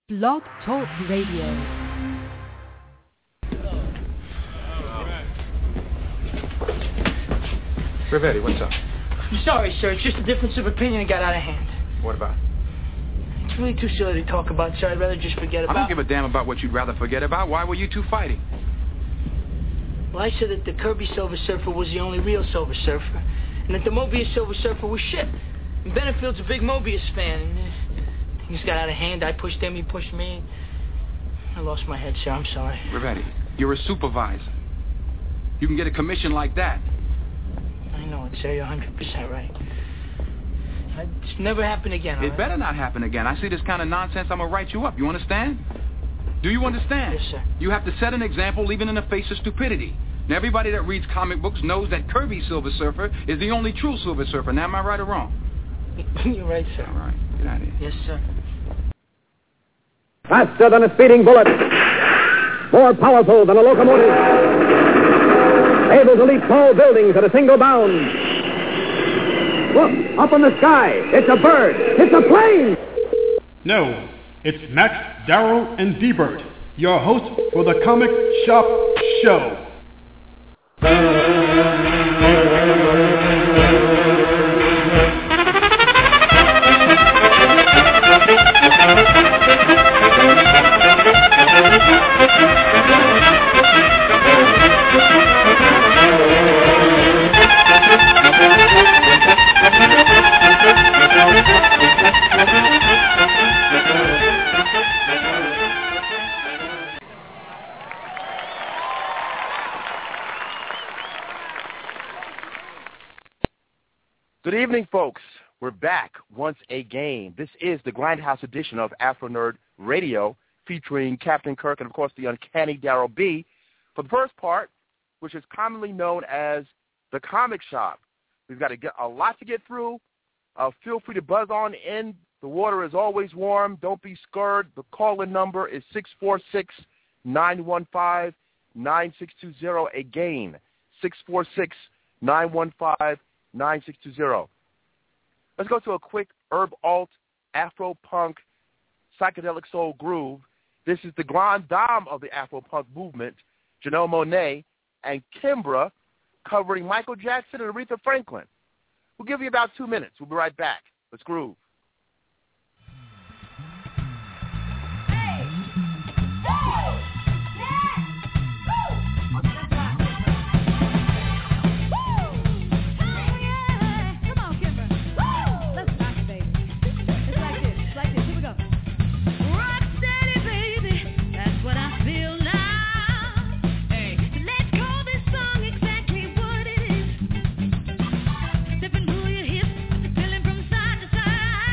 Blog Talk Radio. Rivetti, what's up? I'm sorry, sir. It's just a difference of opinion that got out of hand. What about? It's really too silly to talk about, sir. I'd rather just forget about it. I don't give a damn about what you'd rather forget about. Why were you two fighting? Well, I said that the Kirby Silver Surfer was the only real Silver Surfer, and that the Mobius Silver Surfer was shit. And Benefield's a big Mobius fan, and things got out of hand. I pushed him, he pushed me. I lost my head, sir. I'm sorry. Rivetti, you're a supervisor. You can get a commission like that. I know it, sir. You're 100% right. It's never happen again, It better not happen again. I see this kind of nonsense, I'm going to write you up. You understand? Do you understand? Yes, sir. You have to set an example even in the face of stupidity. Now, everybody that reads comic books knows that Kirby Silver Surfer is the only true Silver Surfer. Now, am I right or wrong? You're right, sir. All right. Get out of here. Yes, sir. Faster than a speeding bullet. More powerful than a locomotive. Able to leap tall buildings at a single bound. Look, up in the sky. It's a bird. It's a plane. No, it's Max, Darrow, and D-Bert, your host for the Comic Shop Show. Good evening, folks. We're back once again. This is the Grindhouse edition of Afro Nerd Radio, featuring Captain Kirk and, of course, the uncanny Darryl B. For the first part, which is commonly known as the Comic Shop, we've got a lot to get through. Feel free to buzz on in. The water is always warm. Don't be scared. The call-in number is 646-915-9620. Again, 646-915-9620. Let's go to a quick herb alt, Afro-punk, psychedelic soul groove. This is the grande dame of the Afro-punk movement, Janelle Monáe, and Kimbra, covering Michael Jackson and Aretha Franklin. We'll give you about 2 minutes. We'll be right back. Let's groove. Side to side.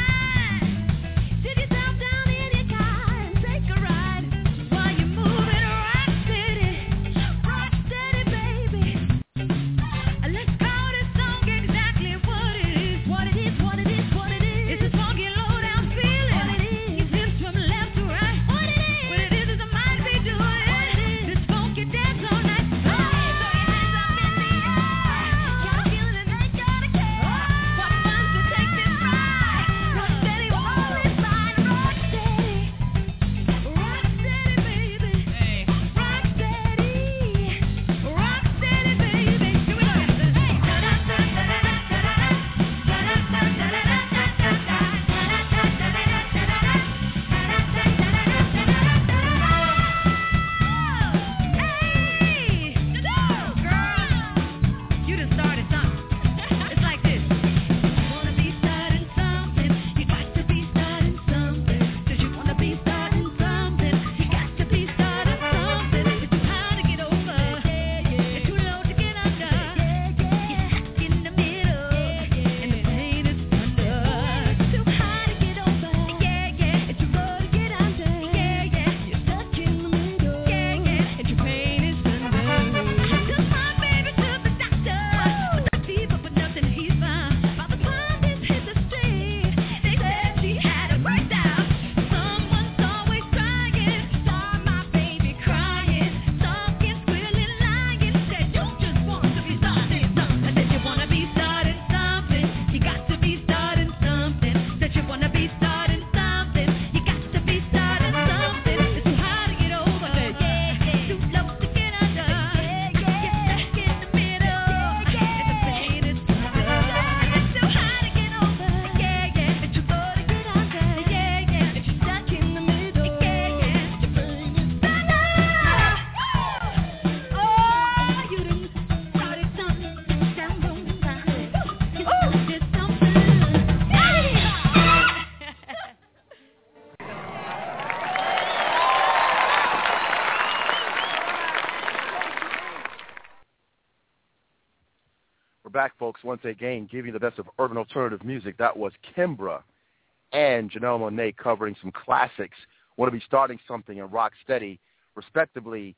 back, folks, once again, giving you the best of urban alternative music. That was Kimbra and Janelle Monáe covering some classics. Want to Be Starting Something and Rock Steady, respectively,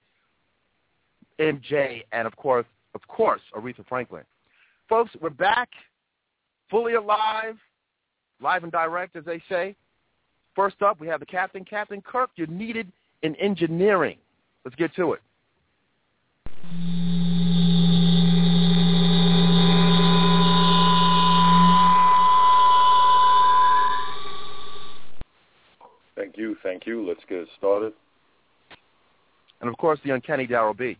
MJ and, of course, Aretha Franklin. Folks, we're back, fully alive, live and direct, as they say. First up, we have the captain. Captain Kirk, you're needed in engineering. Let's get to it. Thank you. Let's get it started. And, of course, the uncanny Daryl B.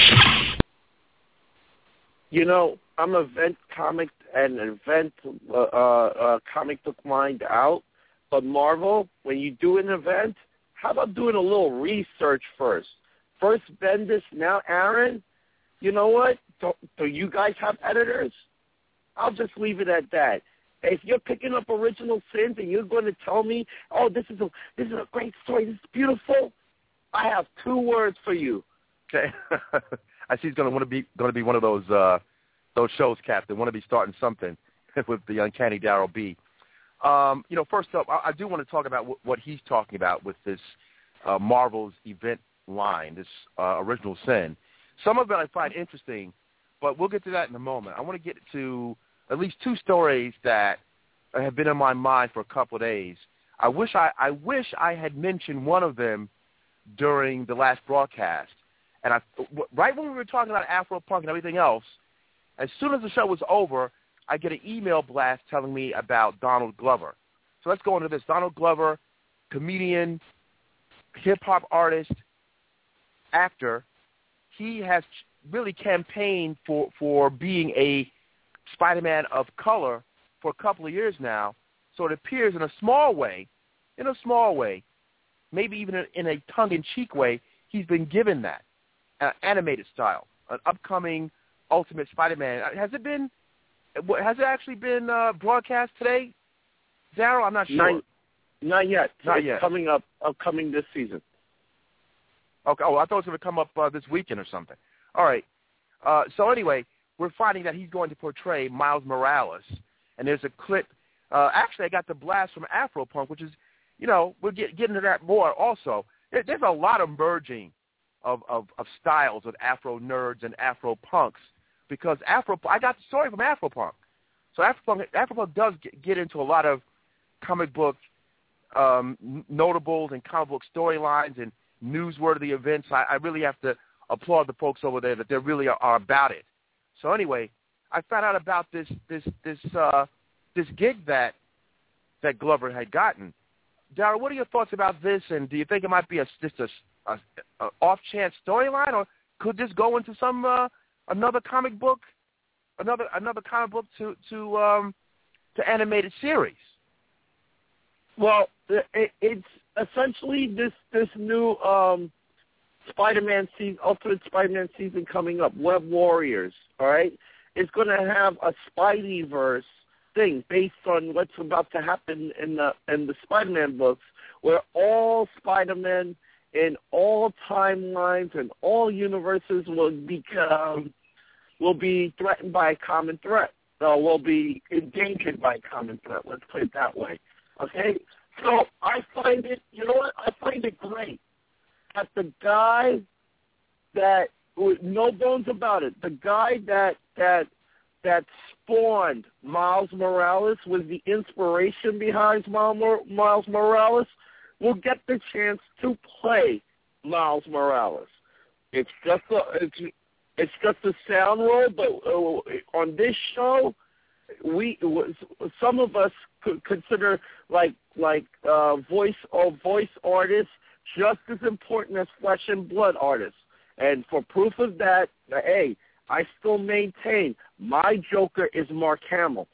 You know, I'm event comic book mind out, but Marvel, when you do an event, how about doing a little research first? First Bendis, now Aaron. You know what? Do you guys have editors? I'll just leave it at that. If you're picking up Original Sins and you're going to tell me, oh, this is a great story, this is beautiful, I have 2 words for you. Okay. I see he's going to be one of those shows, Captain. Want to be starting something with the uncanny Daryl B. First up, I do want to talk about what he's talking about with this Marvel's event line, this Original Sin. Some of it I find interesting, but we'll get to that in a moment. I want to get to at least 2 stories that have been in my mind for a couple of days. I wish I had mentioned one of them during the last broadcast. And right when we were talking about Afro-Punk and everything else, as soon as the show was over, I get an email blast telling me about Donald Glover. So let's go into this. Donald Glover, comedian, hip-hop artist, actor. He has really campaigned for being a Spider-Man of color for a couple of years now. So it appears in a small way, maybe even in a tongue-in-cheek way, he's been given that animated style, an upcoming Ultimate Spider-Man. Has it actually been broadcast today, Daryl? I'm not sure. Not yet. Not yet. Upcoming this season. Okay. Oh, I thought it was going to come up this weekend or something. All right. So anyway, we're finding that he's going to portray Miles Morales, and there's a clip. Actually, I got the blast from Afro-Punk, which is, we'll get into that more also. There's a lot of merging of styles with Afro nerds and Afro punks, because I got the story from Afro-Punk. So Afro-Punk does get into a lot of comic book notables and comic book storylines and newsworthy events. I really have to applaud the folks over there that they really are about it. So anyway, I found out about this gig that Glover had gotten. Daryl, what are your thoughts about this? And do you think it might be just a off chance storyline, or could this go into some another comic book to animated series? Well, it's essentially this new Spider-Man season, Ultimate Spider-Man season coming up, Web Warriors. All right, it's going to have a Spideyverse thing based on what's about to happen in the Spider-Man books, where all Spider-Men in all timelines and all universes will be threatened by a common threat. Will be endangered by a common threat. Let's put it that way. Okay, so I find it. You know what? I find it great that the guy that, no bones about it, the guy that spawned Miles Morales, was the inspiration behind Miles Morales, will get the chance to play Miles Morales. It's just a sound roll, but on this show, some of us could consider like voice artists just as important as flesh and blood artists. And for proof of that, hey, I still maintain my Joker is Mark Hamill.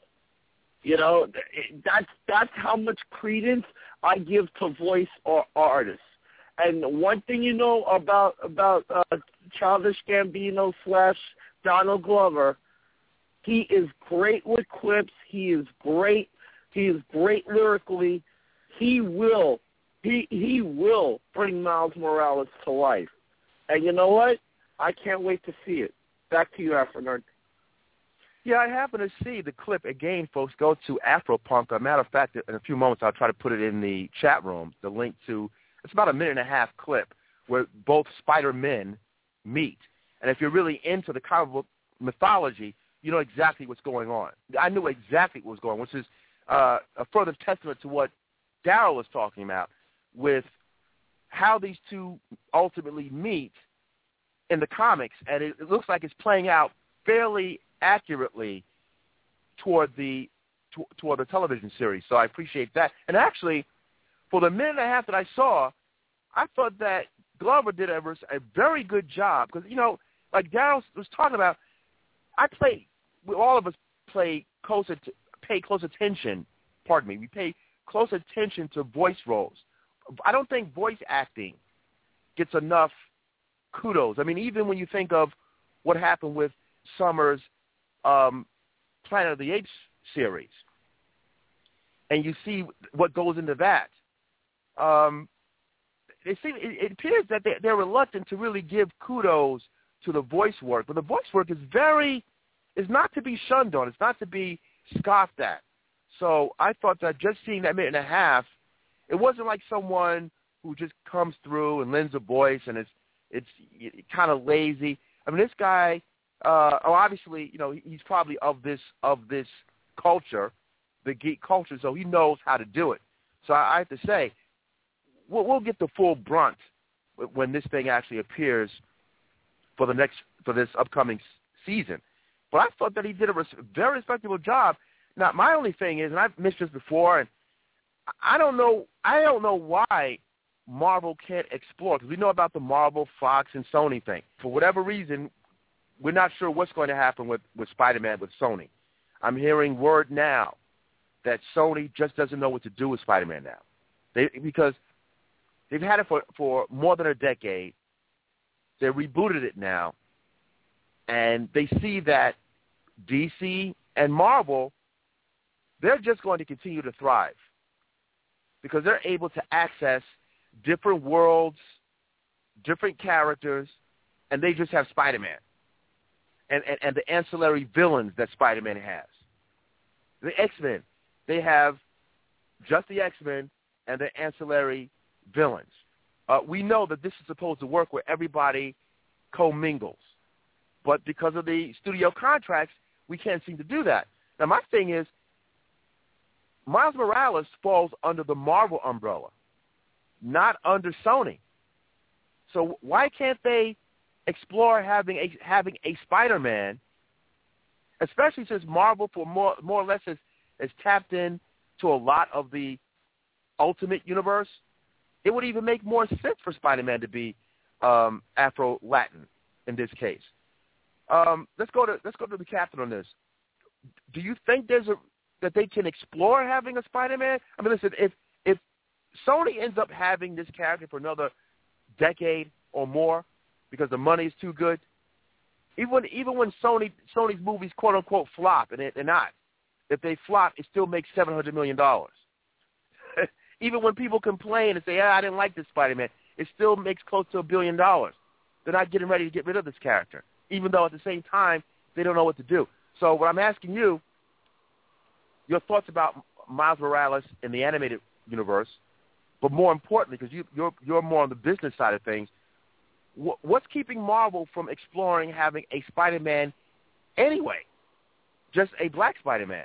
That's how much credence I give to voice artists. And one thing about Childish Gambino / Donald Glover, he is great with quips. He is great lyrically. He will bring Miles Morales to life. And you know what? I can't wait to see it. Back to you, Afro Nerd. Yeah, I happen to see the clip. Again, folks, go to Afropunk. As a matter of fact, in a few moments, I'll try to put it in the chat room, the link to, it's about a 1.5-minute clip where both Spider-Men meet. And if you're really into the comic book mythology, you know exactly what's going on. I knew exactly what was going on, which is a further testament to what Daryl was talking about with how these two ultimately meet in the comics. And it looks like it's playing out fairly accurately toward the television series. So I appreciate that. And actually, for the 1.5 minutes that I saw, I thought that Glover did a very good job because, you know, like Daryl was talking about, all of us pay close attention. Pardon me. We pay close attention to voice roles. I don't think voice acting gets enough kudos. I mean, even when you think of what happened with Summers' Planet of the Apes series, and you see what goes into that, it appears that they're reluctant to really give kudos to the voice work. But the voice work is not to be shunned on. It's not to be scoffed at. So I thought that just seeing that 1.5 minutes, it wasn't like someone who just comes through and lends a voice and it's kind of lazy. I mean, this guy, obviously, you know, he's probably of this culture, the geek culture, so he knows how to do it. So I have to say, we'll get the full brunt when this thing actually appears for this upcoming season. But I thought that he did a very respectable job. Now, my only thing is, and I've mentioned this before, and I don't know why Marvel can't explore, because we know about the Marvel, Fox, and Sony thing. For whatever reason, we're not sure what's going to happen with Spider-Man with Sony. I'm hearing word now that Sony just doesn't know what to do with Spider-Man now. Because they've had it for more than a decade. They rebooted it now, and they see that DC and Marvel, they're just going to continue to thrive because they're able to access different worlds, different characters, and they just have Spider-Man and the ancillary villains that Spider-Man has. The X-Men, they have just the X-Men and the ancillary villains. We know that this is supposed to work where everybody commingles. But because of the studio contracts, we can't seem to do that. Now, my thing is, Miles Morales falls under the Marvel umbrella, not under Sony. So why can't they explore having a Spider-Man, especially since Marvel, for more or less, has tapped in to a lot of the Ultimate Universe? It would even make more sense for Spider-Man to be Afro-Latin in this case. Let's go to the captain on this. Do you think that they can explore having a Spider-Man? I mean, listen, if Sony ends up having this character for another decade or more because the money is too good, even when Sony's movies quote unquote flop, and they're not, if they flop, it still makes $700 million. Even when people complain and say, I didn't like this Spider-Man, it still makes close to $1 billion. They're not getting ready to get rid of this character, even though at the same time they don't know what to do. So what I'm asking you, your thoughts about Miles Morales in the animated universe, but more importantly, because you're more on the business side of things, what's keeping Marvel from exploring having a Spider-Man anyway, just a black Spider-Man?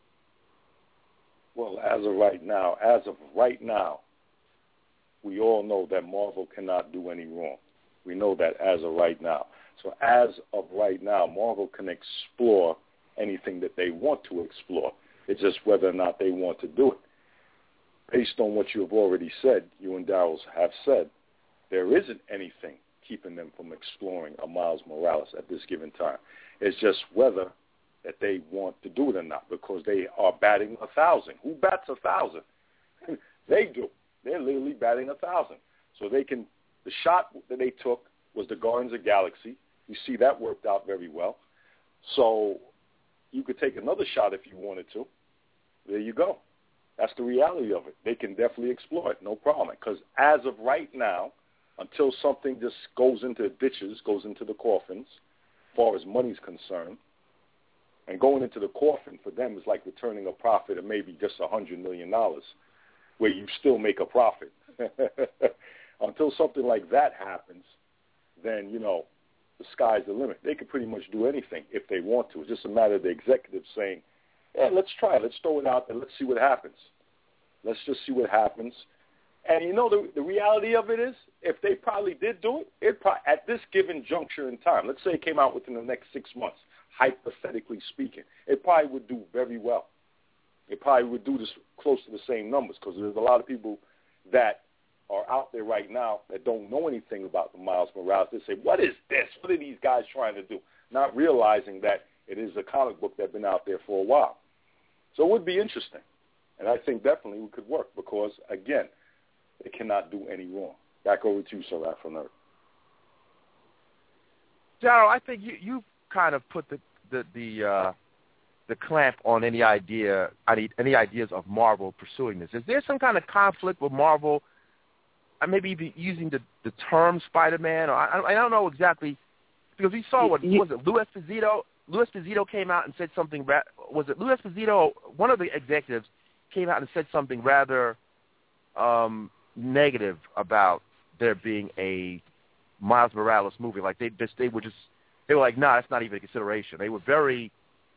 Well, as of right now, we all know that Marvel cannot do any wrong. We know that as of right now. So as of right now, Marvel can explore anything that they want to explore. It's just whether or not they want to do it. Based on what you have already said, you and Daryl have said, there isn't anything keeping them from exploring a Miles Morales at this given time. It's just whether that they want to do it or not, because they are batting 1,000. Who bats 1,000? They do. They're literally batting 1,000. So they can. The shot that they took was the Guardians of the Galaxy. You see that worked out very well. So you could take another shot if you wanted to. There you go. That's the reality of it. They can definitely explore it, no problem. Because as of right now, until something just goes into the ditches, goes into the coffins, as far as money's concerned, And going into the coffin for them is like returning a profit of maybe just $100 million, where you still make a profit. Until something like that happens, then, the sky's the limit. They could pretty much do anything if they want to. It's just a matter of the executives saying, yeah, let's try it. Let's throw it out there. Let's see what happens. Let's just see what happens. And, the reality of it is, if they probably did do it, at this given juncture in time, let's say it came out within the next 6 months, hypothetically speaking, it probably would do very well. It probably would do this close to the same numbers, because there's a lot of people that are out there right now that don't know anything about the Miles Morales. They say, what is this? What are these guys trying to do? Not realizing that it is a comic book that's been out there for a while. So it would be interesting. And I think definitely it could work because, again, they cannot do any wrong. Back over to you, Sir Afro Nerd. Darryl, I think you kind of put the clamp on any ideas of Marvel pursuing this. Is there some kind of conflict with Marvel? Maybe even using the term Spider-Man, or I don't know exactly, because we saw was it Louis Esposito? Louis Esposito came out and said something. Was it Louis Esposito? One of the executives came out and said something rather negative about there being a Miles Morales movie. Like they were like, nah, that's not even a consideration. They were very,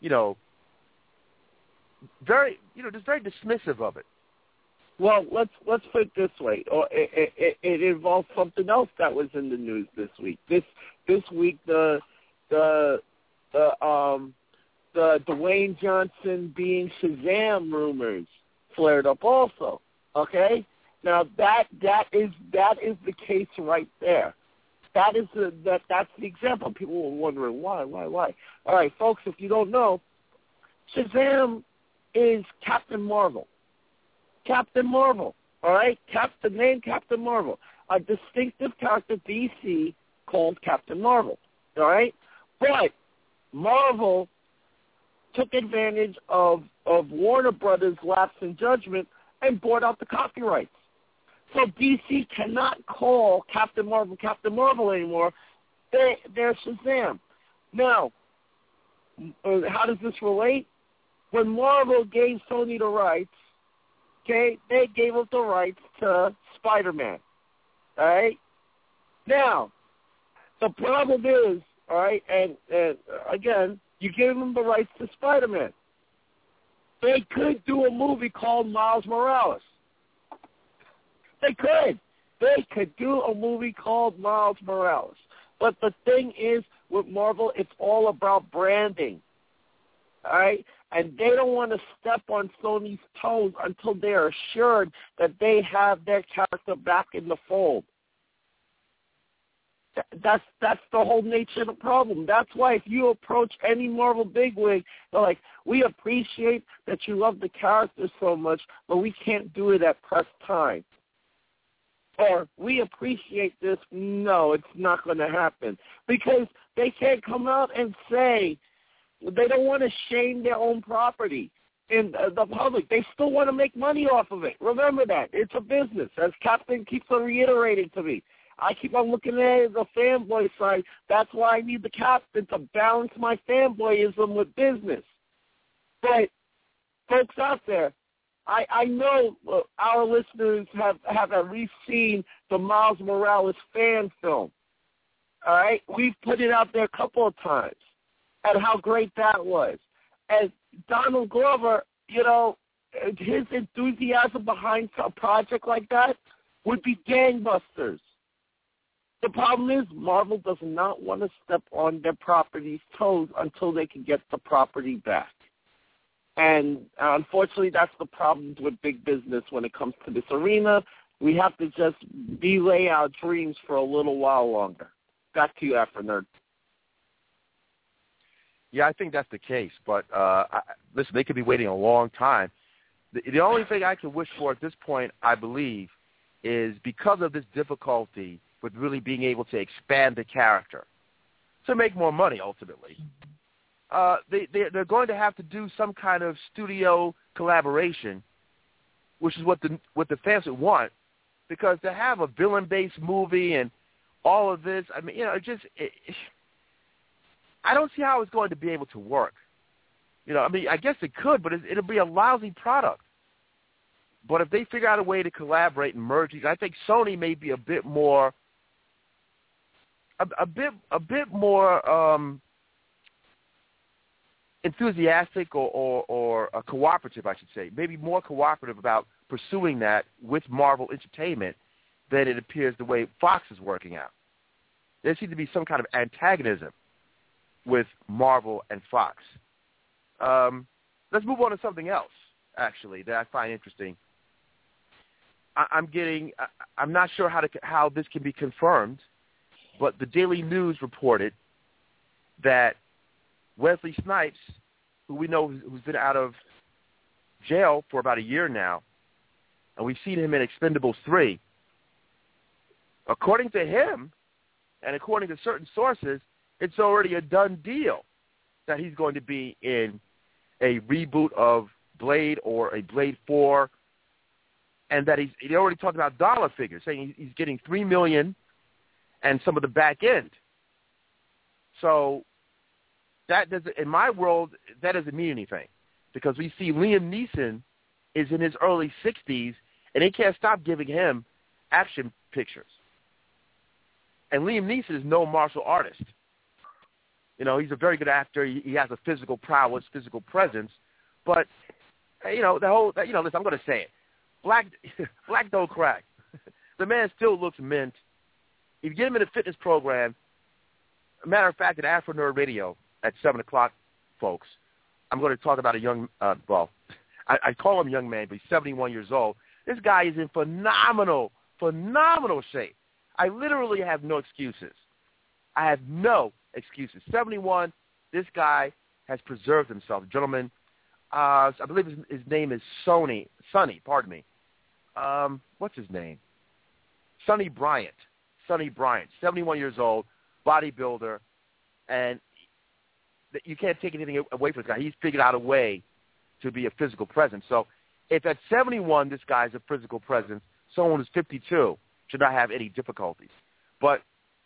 just very dismissive of it. Well, let's put it this way. It involves something else that was in the news this week. This week, the Dwayne Johnson being Shazam rumors flared up also. Okay, now that's the case right there. That's the example. People were wondering why. All right, folks, if you don't know, Shazam is Captain Marvel. Captain Marvel, all right? The name Captain Marvel, a distinctive character DC called Captain Marvel, all right? But Marvel took advantage of Warner Brothers' lapse in judgment and bought out the copyrights. So DC cannot call Captain Marvel anymore. They're Shazam. Now, how does this relate? When Marvel gave Sony the rights, okay, they gave up the rights to Spider-Man, all right? Now, the problem is, all right, and again, you gave them the rights to Spider-Man. They could do a movie called Miles Morales. They could do a movie called Miles Morales. But the thing is, with Marvel, it's all about branding, all right? And they don't want to step on Sony's toes until they're assured that they have their character back in the fold. That's the whole nature of the problem. That's why if you approach any Marvel bigwig, they're like, we appreciate that you love the character so much, but we can't do it at press time. Or we appreciate this. No, it's not going to happen. Because they can't come out and say, they don't want to shame their own property in the public. They still want to make money off of it. Remember that. It's a business, as Captain keeps on reiterating to me. I keep on looking at it as a fanboy side. That's why I need the Captain to balance my fanboyism with business. But, folks out there, I know our listeners have at least seen the Miles Morales fan film. All right? We've put it out there a couple of times. And how great that was. And Donald Glover, his enthusiasm behind a project like that would be gangbusters. The problem is Marvel does not want to step on their property's toes until they can get the property back. And unfortunately, that's the problem with big business when it comes to this arena. We have to just delay our dreams for a little while longer. Back to you, Afro Nerd. Yeah, I think that's the case. But, listen, they could be waiting a long time. The only thing I can wish for at this point, I believe, is because of this difficulty with really being able to expand the character to make more money ultimately, they're going to have to do some kind of studio collaboration, which is what the fans would want, because to have a villain-based movie and all of this, I mean, I don't see how it's going to be able to work. I mean, I guess it could, but it'll be a lousy product. But if they figure out a way to collaborate and merge these, I think Sony may be a bit more enthusiastic or cooperative, I should say, maybe more cooperative about pursuing that with Marvel Entertainment than it appears the way Fox is working out. There seems to be some kind of antagonism with Marvel and Fox. Let's move on to something else, actually, that I find interesting. I'm not sure how this can be confirmed, but the Daily News reported that Wesley Snipes, who we know who's been out of jail for about a year now, and we've seen him in Expendables 3, according to him and according to certain sources, it's already a done deal that he's going to be in a reboot of Blade or a Blade 4, and that he already talked about dollar figures, saying he's getting $3 million and some of the back end. So that doesn't, in my world, that doesn't mean anything, because we see Liam Neeson is in his early 60s, and they can't stop giving him action pictures. And Liam Neeson is no martial artist. He's a very good actor. He has a physical prowess, physical presence. But, listen, I'm going to say it. Black don't crack. The man still looks mint. If you get him in a fitness program, a matter of fact, at Afro Nerd Radio at 7 o'clock, folks, I'm going to talk about a young, I call him young man, but he's 71 years old. This guy is in phenomenal shape. I literally have no excuses. I have no excuses. 71, this guy has preserved himself. Gentlemen, I believe his name is Sonny, pardon me. What's his name? Sonny Bryant, 71 years old, bodybuilder, and you can't take anything away from this guy. He's figured out a way to be a physical presence. So if at 71 this guy's a physical presence, someone who's 52 should not have any difficulties. But,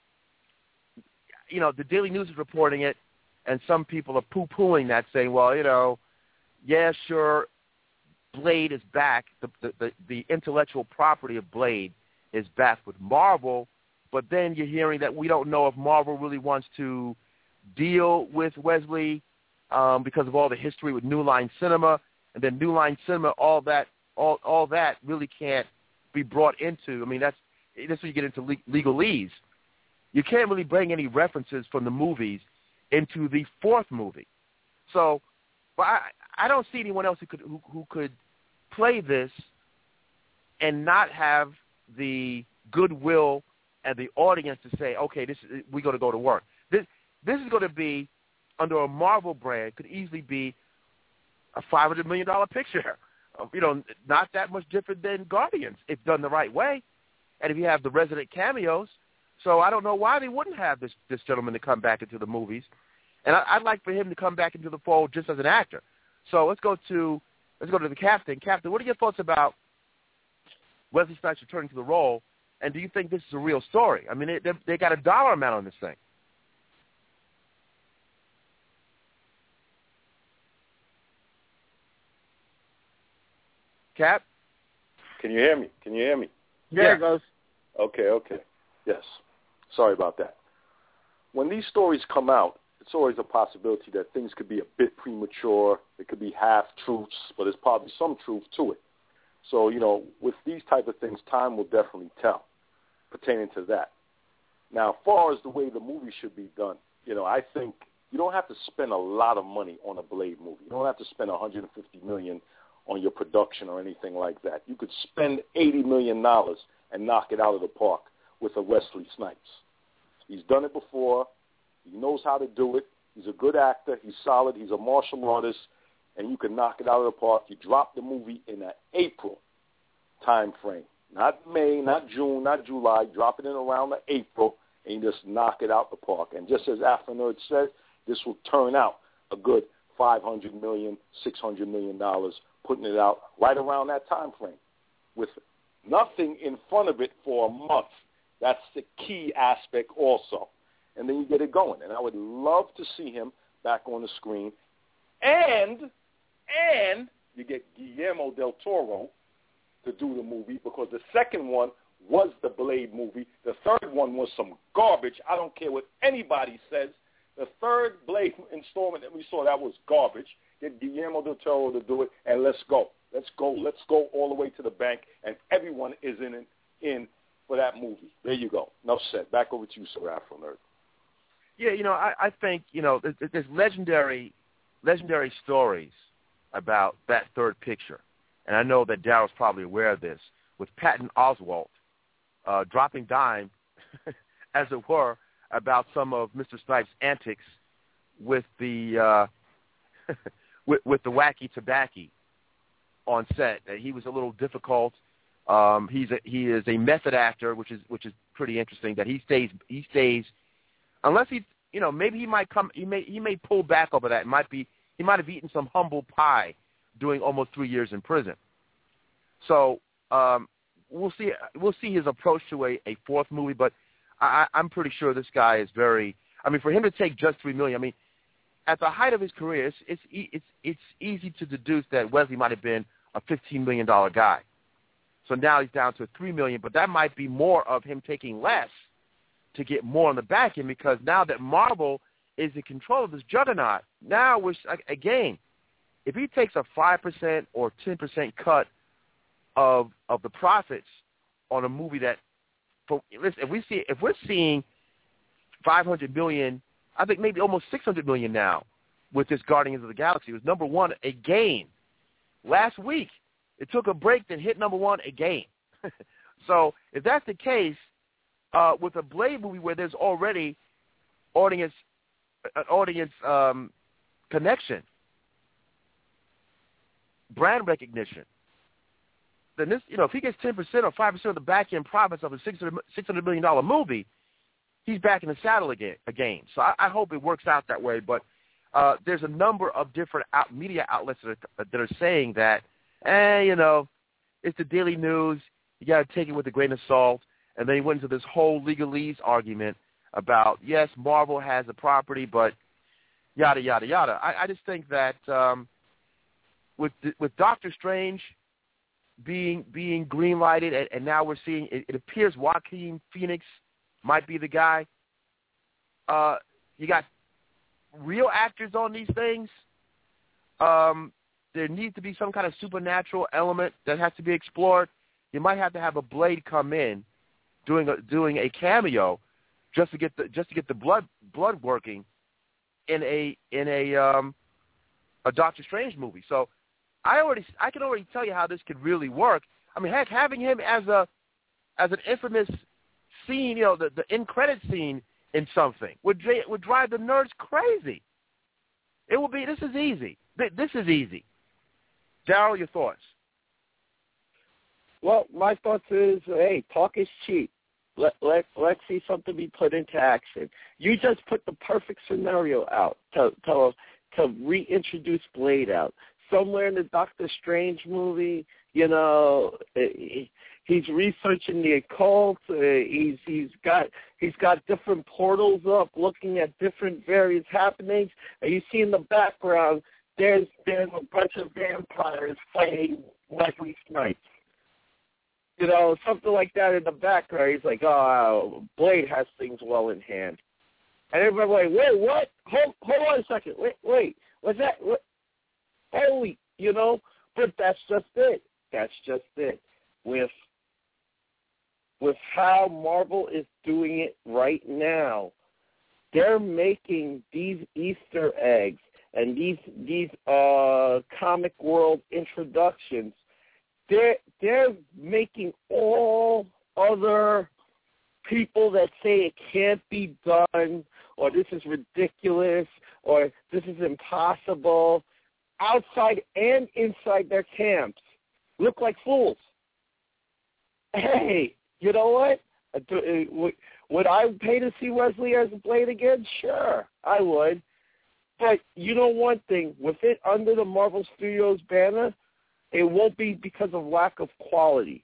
the Daily News is reporting it, and some people are poo-pooing that, saying, well, yeah, sure, Blade is back. The intellectual property of Blade is back with Marvel, but then you're hearing that we don't know if Marvel really wants to deal with Wesley because of all the history with New Line Cinema, and then New Line Cinema, all that really can't be brought into. I mean, that's where you get into legalese. You can't really bring any references from the movies into the fourth movie. So, but I don't see anyone else who could play this and not have the goodwill and the audience to say, okay, we're going to go to work. This is going to be, under a Marvel brand, could easily be a $500 million picture. Not that much different than Guardians, if done the right way. And if you have the resident cameos, so I don't know why they wouldn't have this gentleman to come back into the movies. And I'd like for him to come back into the fold just as an actor. So let's go to the captain. Captain, what are your thoughts about Wesley Snipes returning to the role? And do you think this is a real story? I mean, they got a dollar amount on this thing. Cap? Can you hear me? There it goes. Okay. Yes. Sorry about that. When these stories come out, it's always a possibility that things could be a bit premature. It could be half-truths, but there's probably some truth to it. So, with these type of things, time will definitely tell pertaining to that. Now, as far as the way the movie should be done, I think you don't have to spend a lot of money on a Blade movie. You don't have to spend $150 million on your production or anything like that. You could spend $80 million and knock it out of the park with a Wesley Snipes. He's done it before. He knows how to do it. He's a good actor. He's solid. He's a martial artist, and you can knock it out of the park. You drop the movie in an April time frame. Not May, not June, not July. Drop it in around April, and you just knock it out the park. And just as Afro Nerd said, this will turn out a good $500 million, $600 million, putting it out right around that time frame with nothing in front of it for a month. That's the key aspect also. And then you get it going. And I would love to see him back on the screen And you get Guillermo del Toro to do the movie, because the second one was the Blade movie. The third one was some garbage. I don't care what anybody says. The third Blade installment that we saw, that was garbage. Get Guillermo del Toro to do it, and let's go. Let's go all the way to the bank, and everyone is in for that movie. There you go. Enough said. Back over to you, Sir Afro Nerd. Yeah, I think, there's legendary stories about that third picture. And I know that Daryl's probably aware of this, with Patton Oswalt dropping dime, as it were, about some of Mr. Snipes' antics with the with the wacky tobacco on set. He was a little difficult. He is a method actor, which is pretty interesting. That he stays unless maybe he might come. He may pull back over that. He might have eaten some humble pie doing almost 3 years in prison. So we'll see his approach to a fourth movie, but I'm pretty sure this guy is very. I mean, for him to take just $3 million. I mean, at the height of his career, it's easy to deduce that Wesley might have been a $15 million guy. So now he's down to $3 million, but that might be more of him taking less to get more on the back end, because now that Marvel is in control of this juggernaut, now again, if he takes a 5% or 10% cut of the profits on a movie that, if we're seeing $500 million, I think maybe almost $600 million now with this Guardians of the Galaxy. It was number one again last week. It took a break, then hit number one again. So if that's the case, with a Blade movie where there's already audience connection, brand recognition, then this, if he gets 10% or 5% of the back end profits of a $600 million movie, he's back in the saddle again. So I hope it works out that way. But there's a number of different media outlets that are saying that, it's the Daily News. You got to take it with a grain of salt. And then he went into this whole legalese argument about, yes, Marvel has a property, but yada, yada, yada. I just think that with Doctor Strange being green-lighted, and now we're seeing, it appears Joaquin Phoenix might be the guy. You got real actors on these things. There needs to be some kind of supernatural element that has to be explored. You might have to have a Blade come in doing a cameo just to get the blood working in a Doctor Strange movie. So I can already tell you how this could really work. I mean, heck, having him as an infamous scene, the end credit scene in something would drive the nerds crazy. It will be. This is easy. This is easy. Daryl, your thoughts? Well, my thoughts is, hey, talk is cheap. Let's see something be put into action. You just put the perfect scenario out to reintroduce Blade out. Somewhere in the Doctor Strange movie, he's researching the occult. He's got different portals up, looking at different various happenings. And you see in the background, there's a bunch of vampires fighting Wesley Snipes. Something like that in the background. He's like, oh, Blade has things well in hand. And everybody's like, wait, what? Hold on a second. Wait. What's that? What? Holy, but that's just it. That's just it. With how Marvel is doing it right now, they're making these Easter eggs and these comic world introductions. They're making all other people that say it can't be done, or this is ridiculous, or this is impossible, outside and inside their camps, look like fools. Hey, you know what? Would I pay to see Wesley as a Blade again? Sure, I would. But you know one thing, with it under the Marvel Studios banner, it won't be because of lack of quality.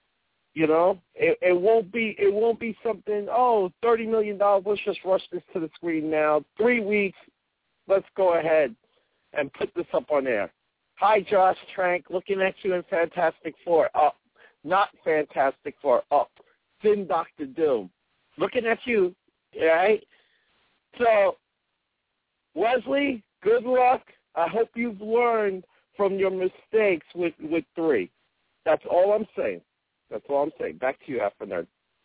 It won't be something, $30 million, let's just rush this to the screen now. 3 weeks, let's go ahead. and put this up on air. Hi, Josh Trank, looking at you in Fantastic Four, up. Not Fantastic Four, up. Thin Dr. Doom. Looking at you, all right? So, Wesley, good luck. I hope you've learned from your mistakes with 3. That's all I'm saying. Back to you, Afro Nerd.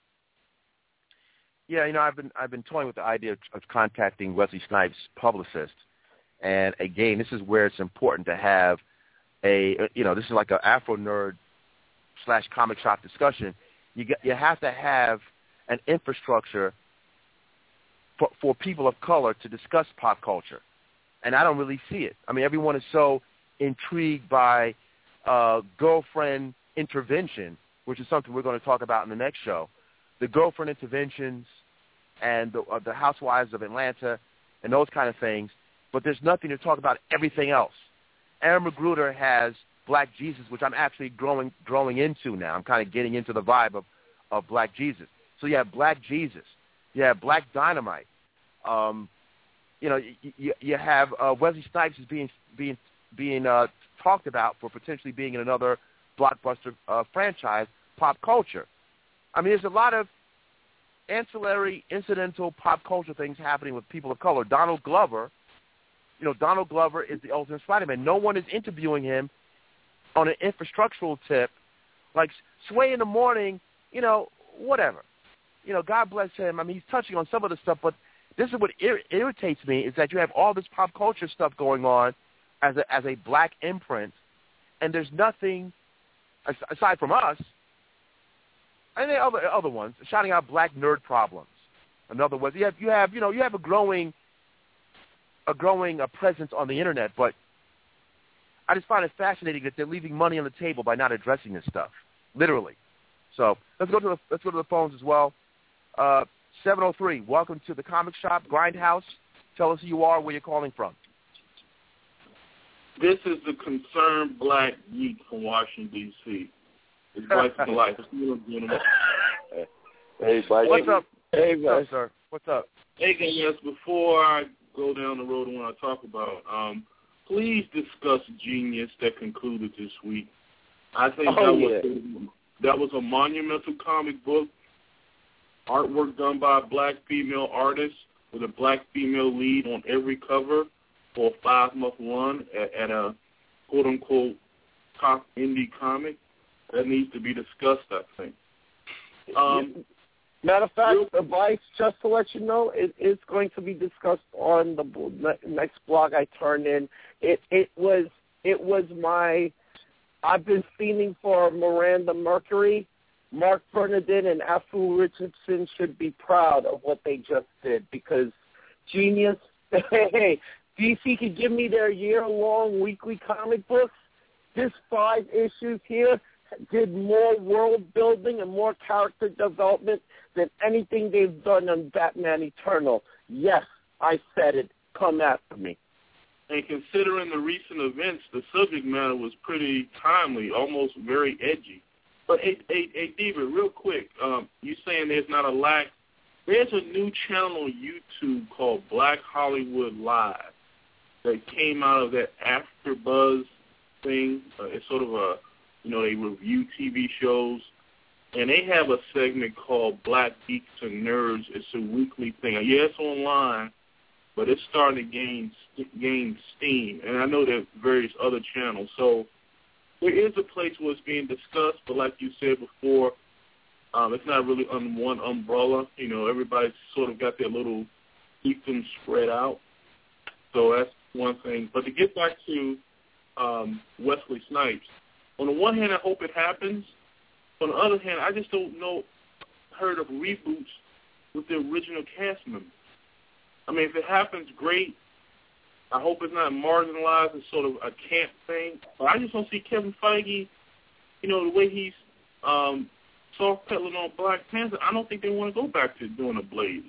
Yeah, I've been toying with the idea of contacting Wesley Snipes' publicist, and again, this is where it's important to have this is like an Afro Nerd / comic shop discussion. You have to have an infrastructure for people of color to discuss pop culture, and I don't really see it. I mean, everyone is so intrigued by girlfriend intervention, which is something we're going to talk about in the next show. The girlfriend interventions and the Housewives of Atlanta and those kind of things, but there's nothing to talk about everything else. Aaron Magruder has Black Jesus, which I'm actually growing into now. I'm kind of getting into the vibe of Black Jesus. So you have Black Jesus. You have Black Dynamite. You have Wesley Snipes is being talked about for potentially being in another blockbuster franchise, pop culture. I mean, there's a lot of ancillary, incidental pop culture things happening with people of color. Donald Glover is the ultimate Spider-Man. No one is interviewing him on an infrastructural tip, like Sway in the Morning, whatever. God bless him. I mean, he's touching on some of the stuff, but this is what irritates me, is that you have all this pop culture stuff going on as a Black imprint, and there's nothing, aside from us, and the other ones, shouting out Black nerd problems. In other words, you have a growing presence on the internet, but I just find it fascinating that they're leaving money on the table by not addressing this stuff, literally. So let's go to the phones as well. 703, welcome to the Comic Shop, Grindhouse. Tell us who you are, where you're calling from. This is the concerned Black geek from Washington, D.C. It's Bryce for life. Hey, Bryce. What's up? Hey, What's up, sir? What's up? Hey, guys, before I go down the road and want to talk about, please discuss Genius that concluded this week. I think that was a monumental comic book, artwork done by a Black female artist with a Black female lead on every cover for a 5-month run at a quote-unquote top indie comic. That needs to be discussed, I think. Matter of fact, Vice, just to let you know, it is going to be discussed on the next blog I turn in. It was I've been fiending for Miranda Mercury. Mark Bernardin and Afu Richardson should be proud of what they just did, because Genius, hey, DC could give me their year-long weekly comic books. This 5 issues here did more world building and more character development than anything they've done on Batman Eternal. Yes, I said it. Come after me. And considering the recent events, the subject matter was pretty timely, almost very edgy. But, hey, David, real quick, you saying there's not a lack. There's a new channel on YouTube called Black Hollywood Live that came out of that AfterBuzz thing. It's sort of a, they review TV shows. And they have a segment called Black Geeks and Nerds. It's a weekly thing. Yeah, it's online, but it's starting to gain steam. And I know there's various other channels. So there is a place where it's being discussed, but like you said before, it's not really under one umbrella. Everybody's sort of got their little fiefdoms spread out. So that's one thing. But to get back to Wesley Snipes, on the one hand, I hope it happens. On the other hand, I just don't heard of reboots with the original cast members. I mean, if it happens, great. I hope it's not marginalized as sort of a camp thing. But I just don't see Kevin Feige, the way he's soft-pedaling on Black Panther. I don't think they want to go back to doing a Blade.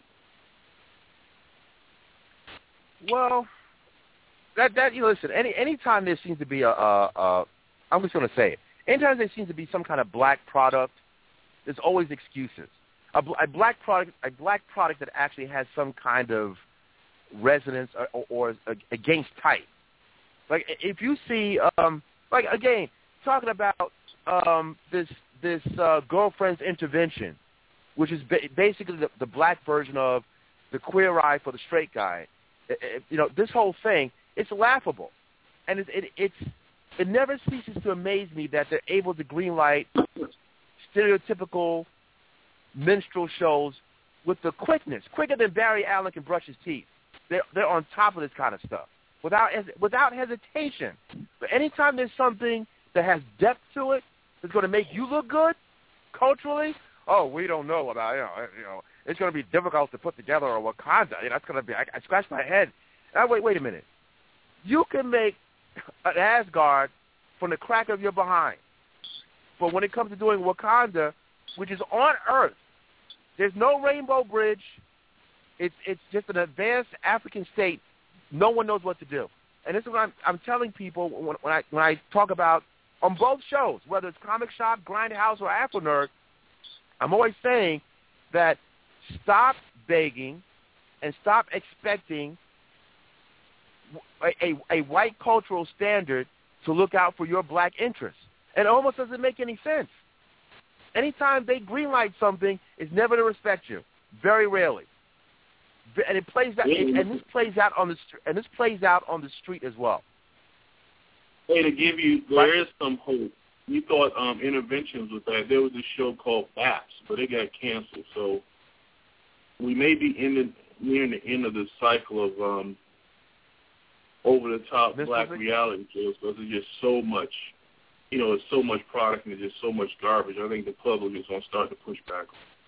Well, listen, anytime there seems to be I'm just going to say it. Anytime there seems to be some kind of Black product, there's always excuses. A Black product that actually has some kind of resonance or against type Like, if you see, like, again, talking about this girlfriend's intervention, which is basically the black version of the Queer Eye for the straight guy. You know, this whole thing, it's laughable. And it never ceases to amaze me that they're able to greenlight stereotypical minstrel shows with the quickness, quicker than Barry Allen can brush his teeth. They're on top of this kind of stuff without hesitation. But anytime there's something that has depth to it that's going to make you look good culturally, oh, we don't know about, you know, it's going to be difficult to put together a Wakanda. You know, it's going to be, I scratch my head. Wait a minute. You can make an Asgard from the crack of your behind. But when it comes to doing Wakanda, which is on Earth, there's no rainbow bridge. It's just an advanced African state. No one knows what to do. And this is what I'm telling people when I talk about on both shows, whether it's Comic Shop, Grindhouse, or Afro Nerd, I'm always saying that stop begging and stop expecting a white cultural standard to look out for your black interests. It almost doesn't make any sense. Anytime they greenlight something, it's never to respect you. Very rarely. And it plays out, and this plays out on the street as well. Hey, to give you, there is some hope. You thought Interventions was that. There was a show called BAPS, but it got canceled. So we may be nearing the end of the cycle of over-the-top black reality shows because there's just so much, you know, it's so much product and there's just so much garbage. I think the public is going to start to push back.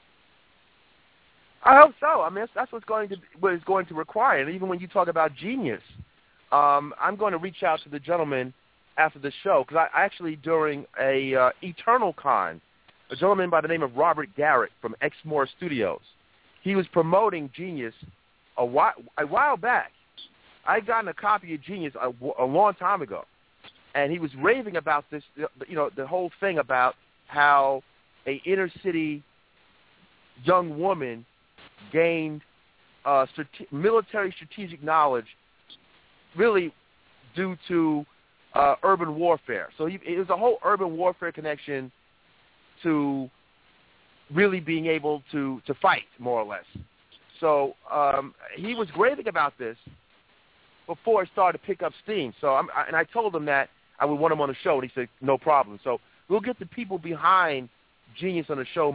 I hope so. I mean, that's what it's going to require. And even when you talk about Genius, I'm going to reach out to the gentleman after the show because I actually, during a Eternal Con, a gentleman by the name of Robert Garrett from Exmoor Studios, he was promoting Genius a while back. I gotten a copy of Genius a long time ago, and he was raving about this, you know, the whole thing about how a inner city young woman gained military strategic knowledge really due to urban warfare. So it was a whole urban warfare connection to really being able to fight, more or less. So he was raving about this before it started to pick up steam. So I told him that I would want him on the show, and he said, no problem. So we'll get the people behind Genius on the show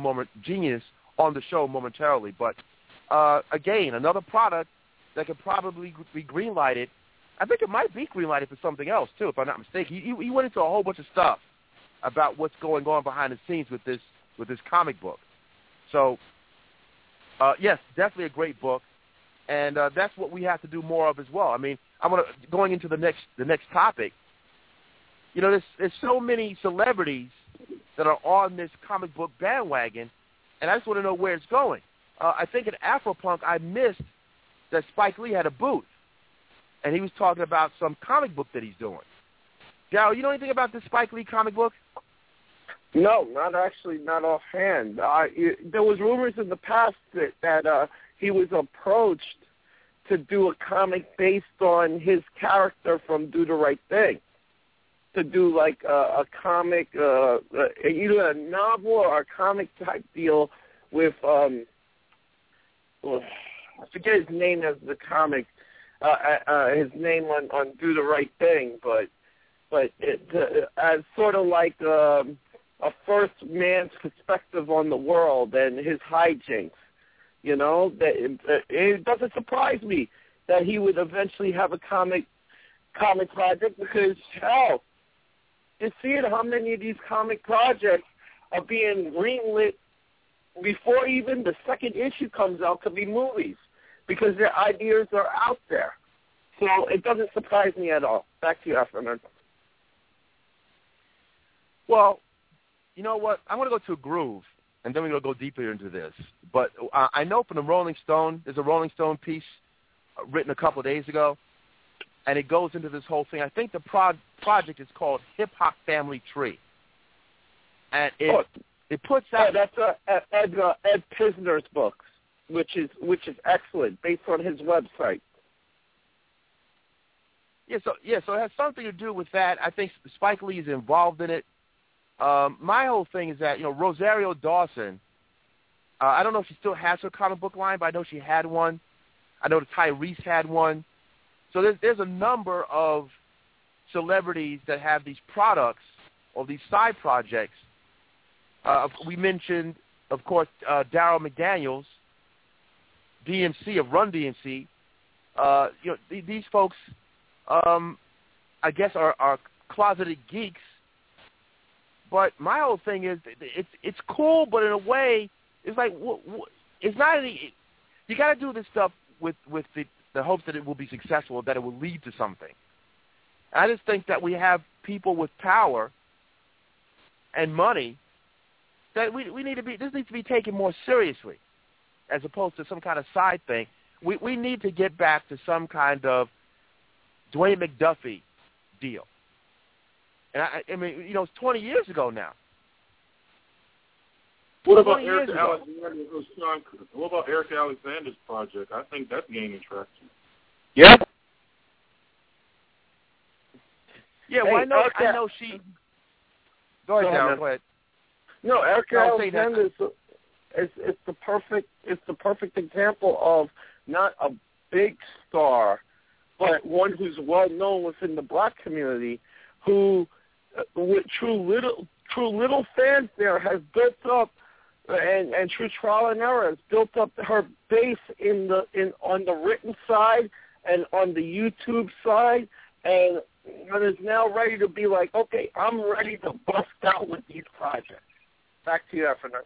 momentarily. But, again, another product that could probably be greenlighted. I think it might be greenlighted for something else, too, if I'm not mistaken. He went into a whole bunch of stuff about what's going on behind the scenes with this comic book. So, yes, definitely a great book. And that's what we have to do more of as well. I mean, going into the next topic. You know, there's so many celebrities that are on this comic book bandwagon, and I just want to know where it's going. I think at Afropunk, I missed that Spike Lee had a booth, and he was talking about some comic book that he's doing. Darryl, you know anything about this Spike Lee comic book? No, not offhand. There was rumors in the past that he was approached to do a comic based on his character from Do the Right Thing, to do like a comic, either a novel or a comic type deal with, I forget his name as the comic, his name on Do the Right Thing, but as sort of like a first man's perspective on the world and his hijinks. You know, that it doesn't surprise me that he would eventually have a comic project because, hell, you see it, how many of these comic projects are being greenlit before even the second issue comes out to be movies because their ideas are out there. So it doesn't surprise me at all. Back to you, Afro. Well, you know what? I'm going to go to a groove, and then we're going to go deeper into this. But I know from the Rolling Stone, there's a Rolling Stone piece written a couple of days ago, and it goes into this whole thing. I think the project is called Hip Hop Family Tree. And it puts out... that's Ed Pisner's books, which is excellent, based on his website. So it has something to do with that. I think Spike Lee is involved in it. My whole thing is that, Rosario Dawson, I don't know if she still has her comic book line, but I know she had one. I know that Tyrese had one. So there's a number of celebrities that have these products or these side projects. We mentioned, of course, Daryl McDaniels, DMC of Run DMC. These folks, I guess, are closeted geeks. But my whole thing is, it's cool, but in a way, it's like it's not any. You got to do this stuff with the hopes that it will be successful, that it will lead to something. I just think that we have people with power and money that we need to be. This needs to be taken more seriously, as opposed to some kind of side thing. We need to get back to some kind of Dwayne McDuffie deal. And I mean, it's 20 years ago now. What about Eric Alexander's project? I think that's gaining traction. Yeah. Yeah, well, I know she. Go ahead, Darryl. Go ahead. No, Eric Alexander is the perfect example of not a big star, but one who's well known within the black community, who, with true little fanfare, has built up, and true trial and error has built up her base on the written side and on the YouTube side, and is now ready to be like, okay, I'm ready to bust out with these projects. Back to you, Efrain.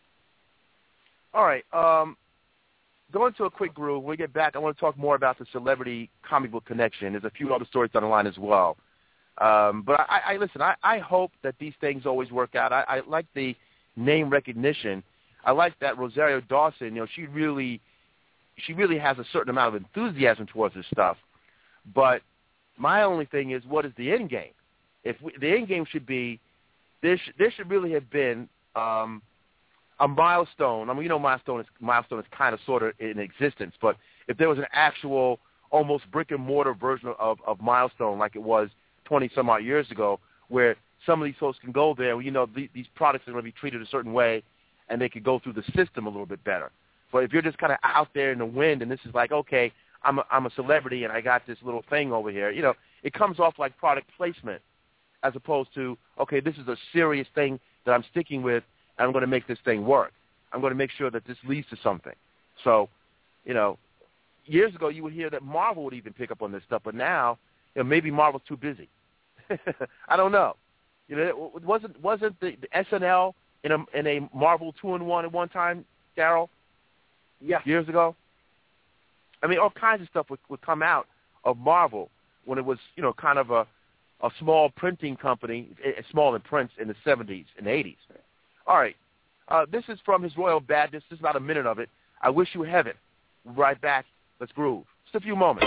All right. Going to a quick groove. When we get back, I want to talk more about the celebrity comic book connection. There's a few other stories down the line as well. But I hope that these things always work out. I like the name recognition. I like that Rosario Dawson, she really has a certain amount of enthusiasm towards this stuff. But my only thing is, what is the end game? The end game should be, there should really have been a milestone. I mean, milestone is kind of sort of in existence, but if there was an actual almost brick and mortar version of Milestone like it was 20 some odd years ago, where some of these folks can go there, these products are going to be treated a certain way, and they could go through the system a little bit better. But if you're just kind of out there in the wind, and this is like, okay, I'm a celebrity and I got this little thing over here, it comes off like product placement, as opposed to, okay, this is a serious thing that I'm sticking with, and I'm going to make this thing work. I'm going to make sure that this leads to something. So, years ago you would hear that Marvel would even pick up on this stuff, but now, maybe Marvel's too busy. I don't know. Wasn't the SNL in a Marvel 2-in-1 at one time, Darryl? Yeah. Years ago? I mean, all kinds of stuff would come out of Marvel when it was, kind of a small printing company, small in print in the 70s and 80s. All right. This is from His Royal Badness. This is about a minute of it. I Wish You Heaven. We'll be right back. Let's groove. Just a few moments.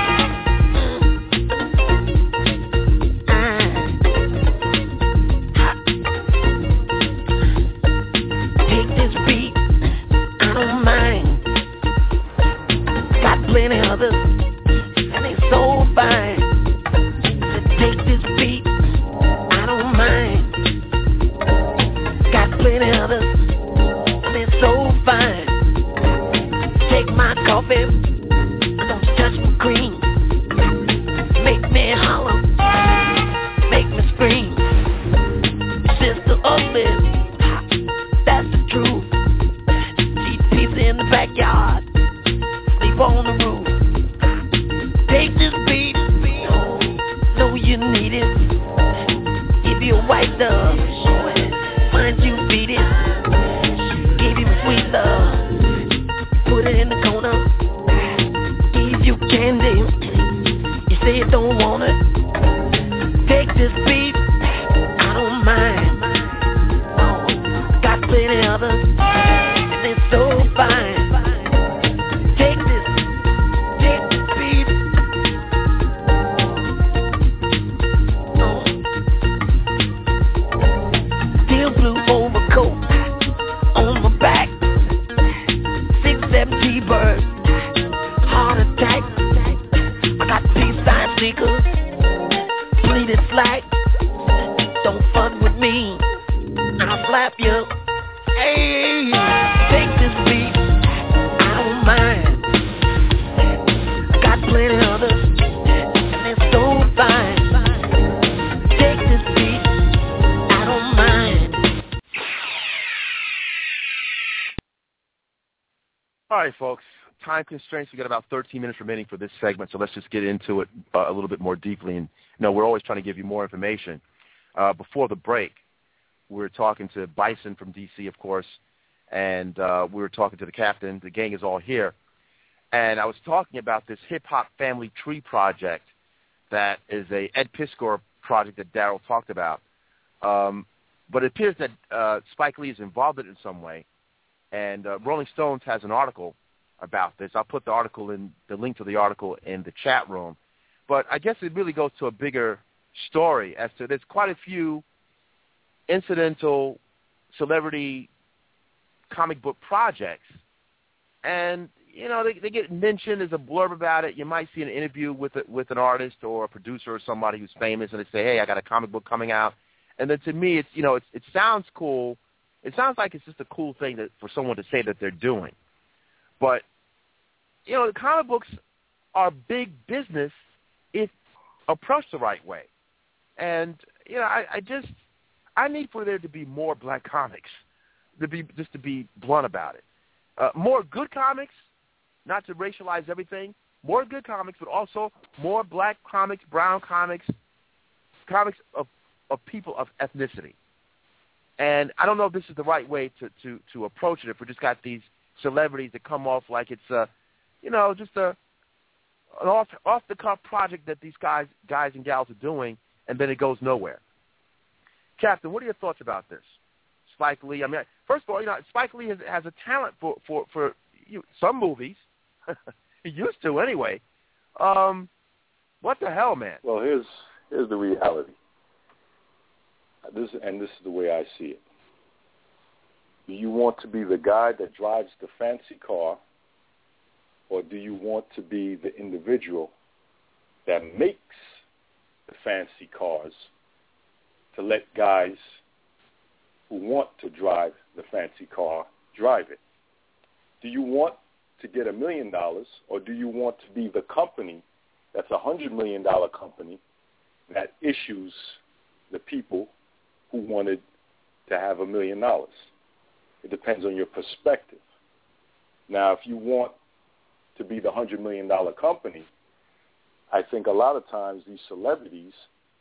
Take this beat. I don't mind. Got plenty others, and they so fine. So take this beat. I don't mind. Got plenty others, and they're so fine. Take my coffee, don't touch my cream. Make me holler, make me scream. Sister ugly, that's the truth. Cheap pizza in the backyard, sleep on the roof. Take this beat, know you need it. Give you a white dove, find you beat it. Give you sweet love, put it in the corner. Give you candy, you say you don't want it. Take this beat, I don't mind. Oh, got plenty others, and they're so fine. Take this beat. Oh. Steel blue overcoat on my back. 6-7 T-birds, heart attack. I got peace signs sneakers, pleated slacks. Don't fuck with me, I'll slap you. Hey, take this beat, I don't mind. Got plenty others, and they're so fine. Take this beat, I don't mind. All right, folks. Time constraints. We got about 13 minutes remaining for this segment, so let's just get into it a little bit more deeply. And we're always trying to give you more information. Before the break, we were talking to Bison from D.C., of course, and we were talking to the captain. The gang is all here. And I was talking about this hip-hop family tree project that is a Ed Piskor project that Daryl talked about. But it appears that Spike Lee is involved in it in some way. And Rolling Stones has an article about this. I'll put the link to the article in the chat room. But I guess it really goes to a bigger story as to there's quite a few incidental celebrity comic book projects. And, they get mentioned as a blurb about it. You might see an interview with an artist or a producer or somebody who's famous, and they say, hey, I got a comic book coming out. And then to me, it sounds cool. It sounds like it's just a cool thing for someone to say that they're doing. But, the comic books are big business if approached the right way. And, I need for there to be more black comics, to be blunt about it. More good comics, not to racialize everything, more good comics, but also more black comics, brown comics, comics of people of ethnicity. And I don't know if this is the right way to approach it, if we just got these celebrities that come off like it's, just an off-the-cuff project that these guys and gals are doing, and then it goes nowhere. Captain, what are your thoughts about this? Spike Lee, first of all, Spike Lee has a talent for some movies. He used to anyway. What the hell, man? Well, here's the reality. This is the way I see it. Do you want to be the guy that drives the fancy car, or do you want to be the individual that makes the fancy cars to let guys who want to drive the fancy car drive it? Do you want to get $1 million, or do you want to be the company that's a $100 million company that issues the people who wanted to have $1 million? It depends on your perspective. Now, if you want to be the $100 million company, I think a lot of times these celebrities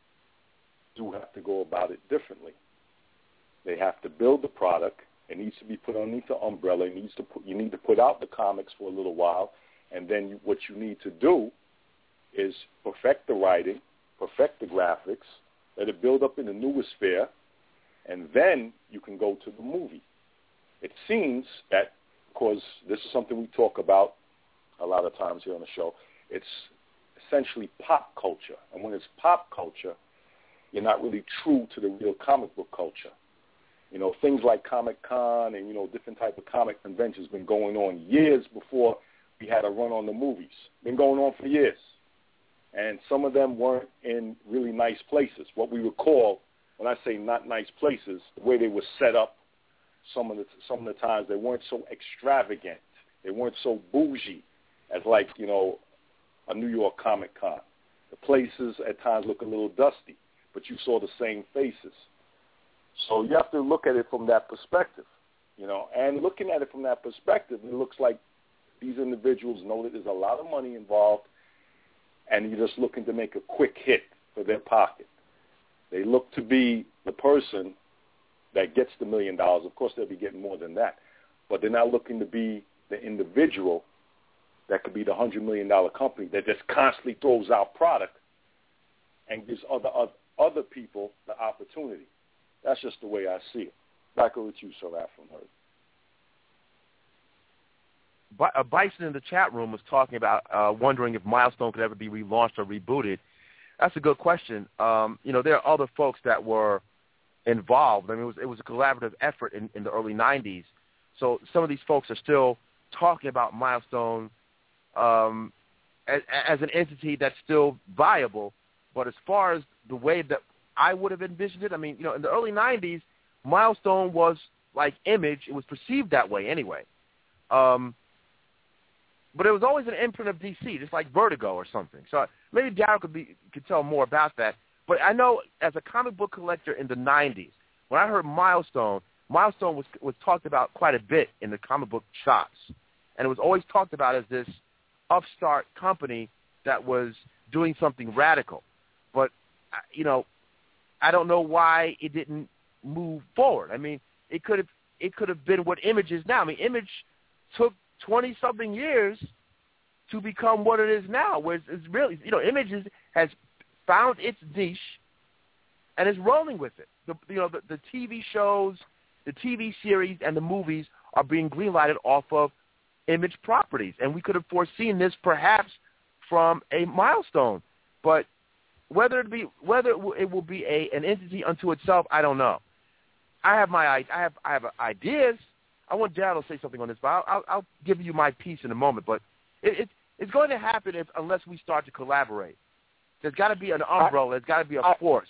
do have to go about it differently. They have to build the product. It needs to be put underneath the umbrella. You need to put out the comics for a little while, and then what you need to do is perfect the writing, perfect the graphics, let it build up in the noosphere, and then you can go to the movie. It seems that, because this is something we talk about a lot of times here on the show, it's essentially pop culture. And when it's pop culture, you're not really true to the real comic book culture. Things like Comic-Con and, different type of comic conventions been going on years before we had a run on the movies. Been going on for years. And some of them weren't in really nice places. What we would call, when I say not nice places, the way they were set up, some of the times they weren't so extravagant. They weren't so bougie as like, a New York Comic-Con. The places at times look a little dusty, but you saw the same faces. So you have to look at it from that perspective, and looking at it from that perspective, it looks like these individuals know that there's a lot of money involved, and you're just looking to make a quick hit for their pocket. They look to be the person that gets the $1 million. Of course, they'll be getting more than that, but they're not looking to be the individual that could be the $100 million company that just constantly throws out product and gives other people the opportunity. That's just the way I see it. Back over to you, Sir Afro Nerd. Bison in the chat room was talking about wondering if Milestone could ever be relaunched or rebooted. That's a good question. There are other folks that were involved. It was a collaborative effort in the early 90s. So some of these folks are still talking about Milestone, and as an entity that's still viable. But as far as the way that I would have envisioned it, I mean, in the early 90s, Milestone was like Image. It was perceived that way anyway. But it was always an imprint of DC, just like Vertigo or something. So maybe Darryl could tell more about that. But I know as a comic book collector in the 90s, when I heard Milestone was talked about quite a bit in the comic book shops. And it was always talked about as this upstart company that was doing something radical. But, I don't know why it didn't move forward. I mean, it could have been what Image is now. I mean, Image took 20-something years to become what it is now, where it's really, Image has found its niche and is rolling with it. The TV shows, the TV series, and the movies are being greenlighted off of Image properties, and we could have foreseen this perhaps from a Milestone, but whether it will be an entity unto itself, I don't know. I have ideas. I want Darryl to say something on this, but I'll give you my piece in a moment. But it's going to happen unless we start to collaborate. There's got to be an umbrella. There's got to be a force.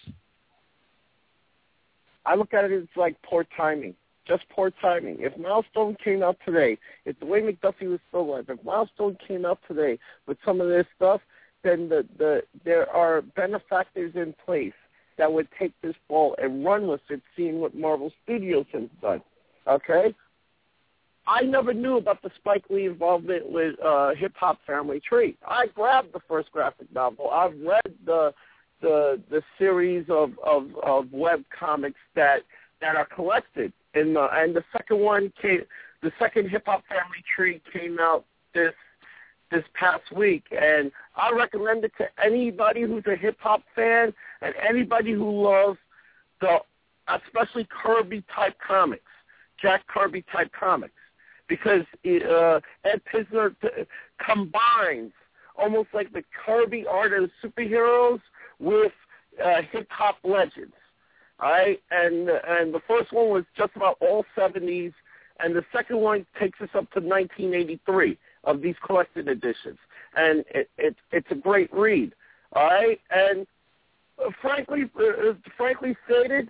I look at it as like poor timing, just poor timing. If Milestone came out today, if the way McDuffie was still alive, if Milestone came out today with some of this stuff, then there are benefactors in place that would take this ball and run with it, seeing what Marvel Studios has done. Okay? I never knew about the Spike Lee involvement with Hip Hop Family Tree. I grabbed the first graphic novel. I've read the series of web comics that are collected, and the second one came. The second Hip Hop Family Tree came out this past week, and I recommend it to anybody who's a hip hop fan and anybody who loves especially Kirby type comics, Jack Kirby type comics, because Ed Pisner combines almost like the Kirby art of superheroes with hip hop legends. All right, and the first one was just about all 70s, and the second one takes us up to 1983 of these collected editions, and it's a great read. All right, and frankly stated,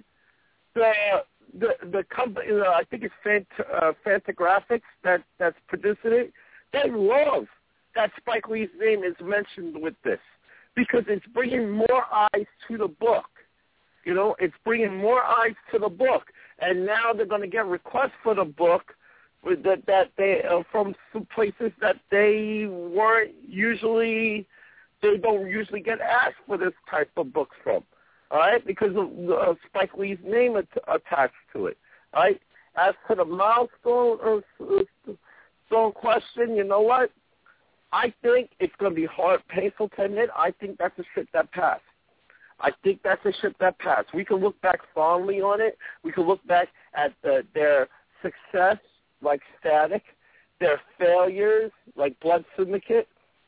the company, I think it's Fantagraphics that's producing it. They love that Spike Lee's name is mentioned with this because it's bringing more eyes to the book. It's bringing more eyes to the book, and now they're going to get requests for the book that they from some places that they don't usually get asked for this type of books from. All right, because of Spike Lee's name attached to it. All right. As to the Milestone question, you know what? I think it's going to be painful to admit. I think that's a ship that passed. We can look back fondly on it. We can look back at their success, like Static, their failures, like Blood Syndicate,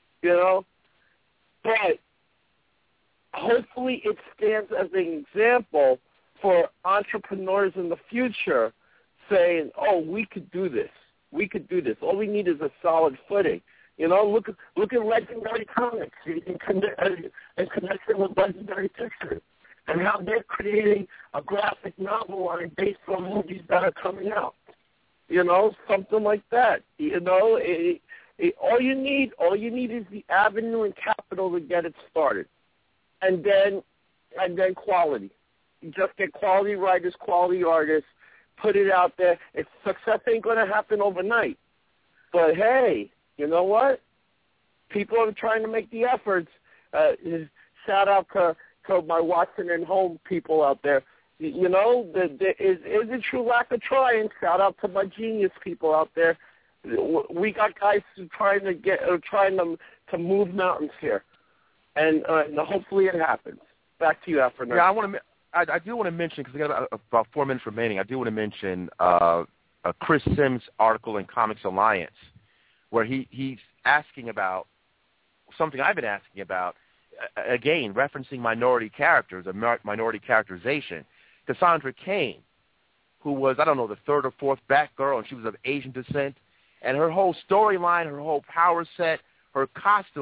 But hopefully it stands as an example for entrepreneurs in the future saying, oh, we could do this. All we need is a solid footing. Look at Legendary Comics in connection with Legendary Pictures and how they're creating a graphic novel line based on movies that are coming out. Something like that. All you need is the avenue and capital to get it started, and then quality. You just get quality writers, quality artists, put it out there. Success ain't going to happen overnight, but hey, you know what? People are trying to make the efforts. Shout out to my Watson and Home people out there. There is a true lack of trying. Shout out to my Genius people out there. We got guys trying to move mountains here, and hopefully it happens. Back to you, Afro. Yeah, I do want to mention, because we got about 4 minutes remaining. I do want to mention a Chris Sims article in Comics Alliance, where he's asking about something I've been asking about. Again, referencing minority characters, minority characterization. Cassandra Cain, who was, I don't know, the third or fourth Batgirl, and she was of Asian descent, and her whole storyline, her whole power set, her costume,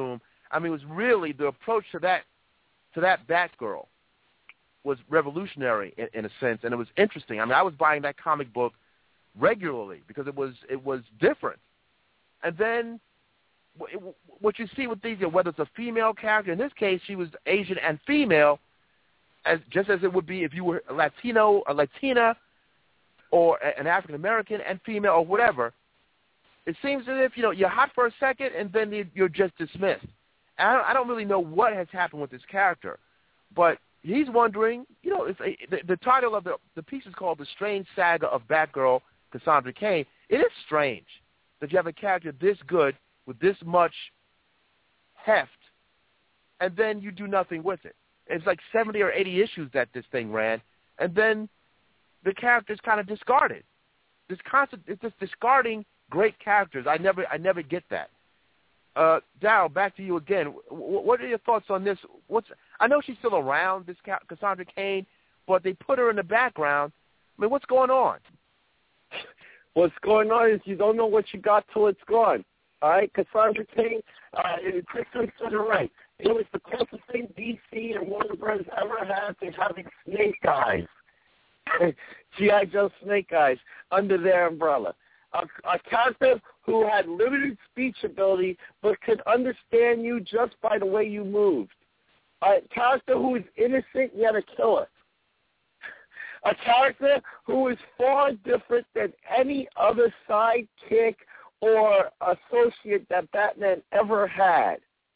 I mean, it was really the approach to that Batgirl was revolutionary in a sense, and it was interesting. I mean, I was buying that comic book regularly because it was different. And then what you see with these, whether it's a female character, in this case she was Asian and female, just as it would be if you were a Latino, a Latina, or an African American and female or whatever. It seems as if you're hot for a second and then you're just dismissed. And I don't really know what has happened with this character, but he's wondering. The title of the piece is called "The Strange Saga of Batgirl, Cassandra Cain." It is strange that you have a character this good with this much heft, and then you do nothing with it. It's like 70 or 80 issues that this thing ran, and then the character's kind of discarded. It's just discarding great characters. I never get that. Daryl, back to you again. What are your thoughts on this? I know she's still around, this Cassandra Cain, but they put her in the background. I mean, what's going on? What's going on is you don't know what you got till it's gone. All right, Cassandra Cain, Chris said it right. It was the closest thing DC and Warner Bros. Ever had to having Snake Eyes. G.I. Joe Snake Eyes under their umbrella. A character who had limited speech ability but could understand you just by the way you moved. A character who was innocent yet a killer. A character who is far different than any other sidekick or associate that Batman ever had.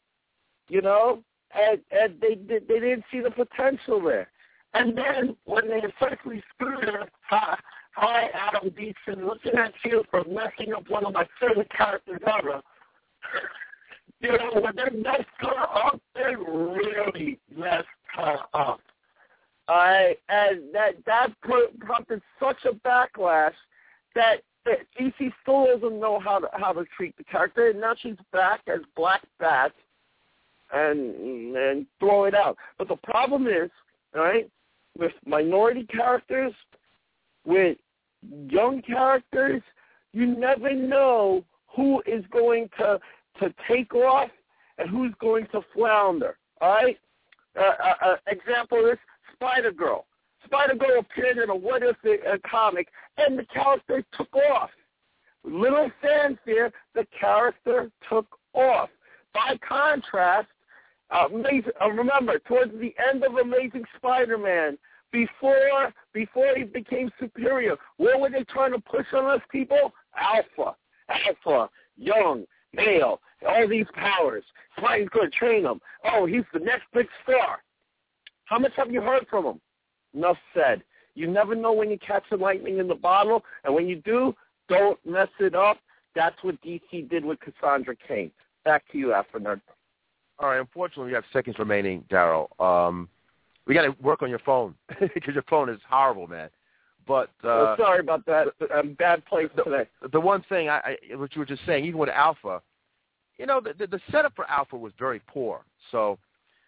And they didn't see the potential there. And then when they essentially screwed her, hi, Adam Beeson, looking at you for messing up one of my favorite characters ever. When they messed her up, they really messed her up. And that prompted such a backlash that DC still doesn't know how to treat the character, and now she's back as Black Bat and throw it out. But the problem is, all right, with minority characters, with young characters, you never know who is going to take off and who's going to flounder. All right? Example is Spider-Girl. Spider-Girl appeared in a What If comic, and the character took off. Little fanfare, the character took off. By contrast, remember, towards the end of Amazing Spider-Man, before he became superior, what were they trying to push on us people? Alpha, young, male, all these powers. Somebody's going to train him. Oh, he's the next big star. How much have you heard from him? Enough said. You never know when you catch the lightning in the bottle, and when you do, don't mess it up. That's what DC did with Cassandra Cain. Back to you, Afro Nerd. All right, unfortunately, we have seconds remaining, Daryl. We got to work on your phone because your phone is horrible, man. But sorry about that. Bad place today. The one thing, what you were just saying, even with Alpha, the setup for Alpha was very poor. So,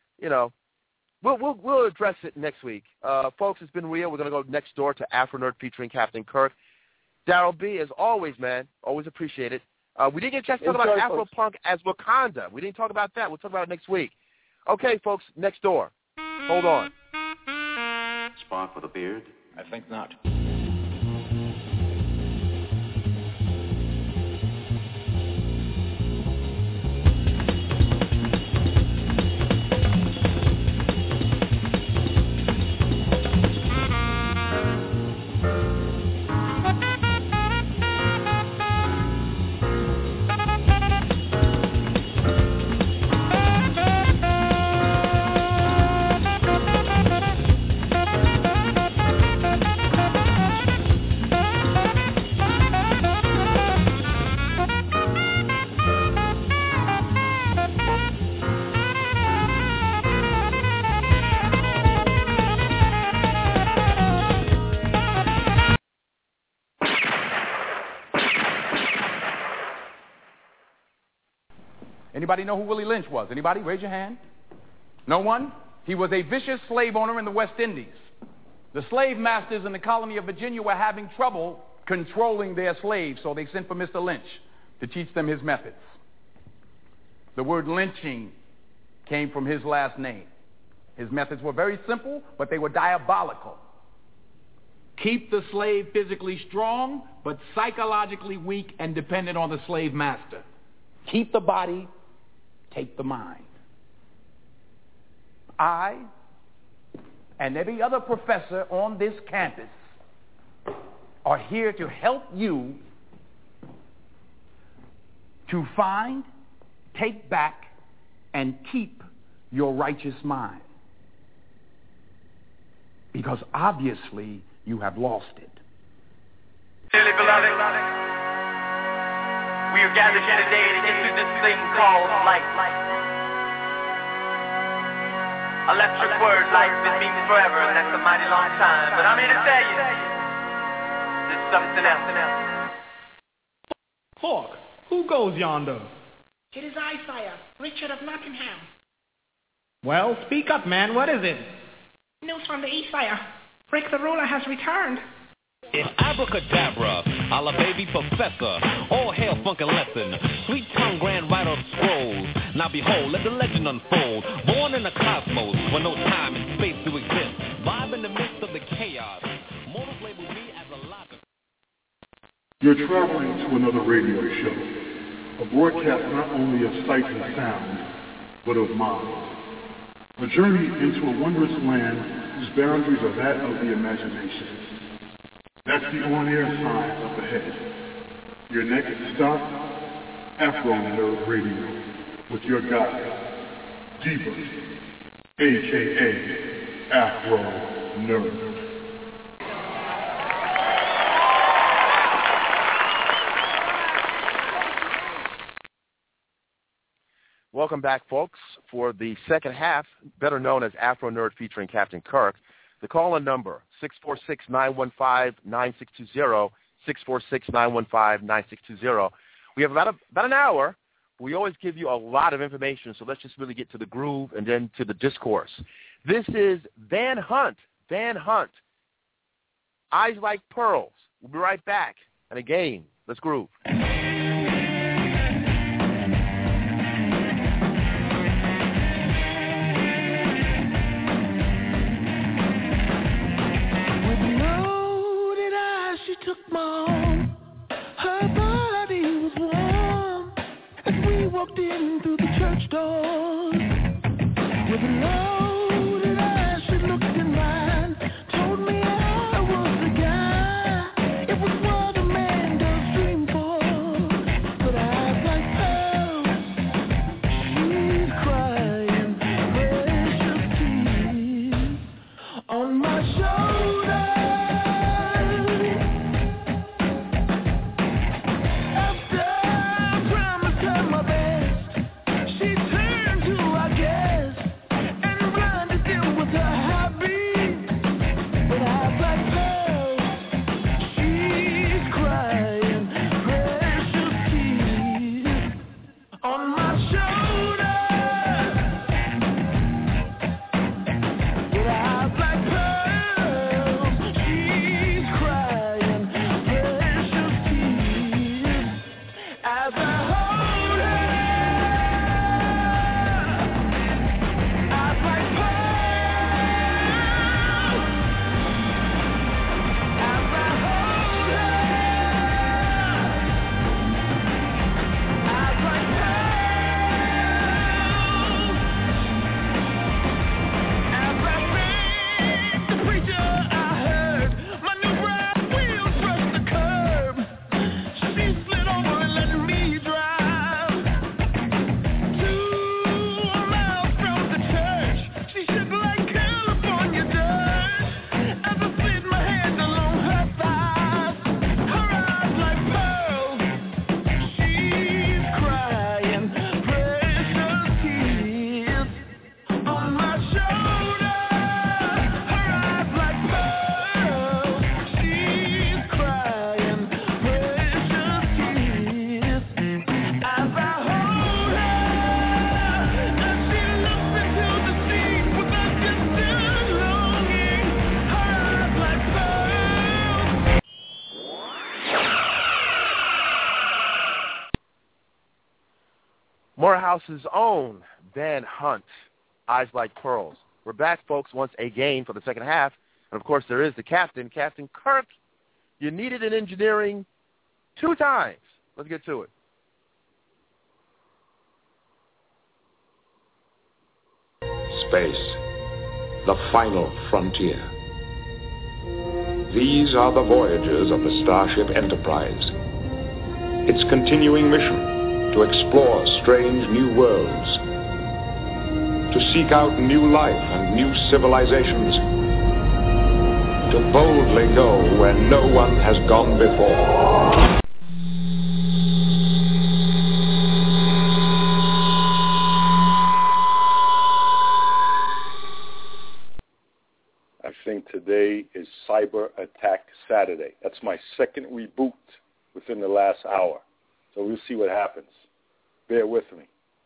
we'll address it next week. Folks, it's been real. We're going to go next door to Afro Nerd featuring Captain Kirk. Daryl B, as always, man, always appreciate it. We didn't get a chance to talk about Afro-Punk as Wakanda. We didn't talk about that. We'll talk about it next week. Okay, folks, next door. Hold on. Spot for the beard? I think not. Anybody know who Willie Lynch was? Anybody? Raise your hand. No one? He was a vicious slave owner in the West Indies. The slave masters in the colony of Virginia were having trouble controlling their slaves, so they sent for Mr. Lynch to teach them his methods. The word lynching came from his last name. His methods were very simple, but they were diabolical. Keep the slave physically strong, but psychologically weak and dependent on the slave master. Keep the body, take the mind. I and every other professor on this campus are here to help you to find, take back, and keep your righteous mind. Because obviously you have lost it. Dearly beloved, we are gathered here today to get through this thing called life. Electric word, life, it means forever, and that's a mighty long time. But I'm here to tell you, there's something else. Fork, who goes yonder? It is I, sire, Richard of Nottingham. Well, speak up, man. What is it? News from the east, sire. Rick the ruler has returned. It's abracadabra, a la baby professor. All hail funkin' lesson. Sweet tongue grand writer of scrolls. Now behold, let the legend unfold. Born in the cosmos, where no time and space do exist. Vibe in the midst of the chaos. Mortals label me as a locker. You're traveling to another radio show. A broadcast not only of sight and sound, but of mind. A journey into a wondrous land whose boundaries are that of the imagination. That's the on-air sign up ahead. Your next stop, Afro Nerd Radio, with your guide, D-Bert, a.k.a. Afro Nerd. Welcome back, folks, for the second half, better known as Afro Nerd featuring Captain Kirk. The call-in number, 646-915-9620, 646-915-9620. We have about an hour. We always give you a lot of information, so let's just really get to the groove and then to the discourse. This is Van Hunt. Van Hunt. Eyes Like Pearls. We'll be right back. And again, let's groove. Took mom, her body was warm as we walked in through the church door. With loaded eyes, she looked in mine, told me I was the guy. It was what a man does dream for, but eyes like pearls, she's crying precious tears on my shoulder. Morehouse's own Van Hunt, Eyes Like Pearls. We're back, folks, once again for the second half. And, of course, there is the captain, Captain Kirk. You needed in engineering 2 times. Let's get to it. Space, the final frontier. These are the voyages of the Starship Enterprise. Its continuing mission to explore strange new worlds, to seek out new life and new civilizations, to boldly go where no one has gone before. I think today is Cyber Attack Saturday. That's my second reboot within the last hour. So we'll see what happens. Bear with me.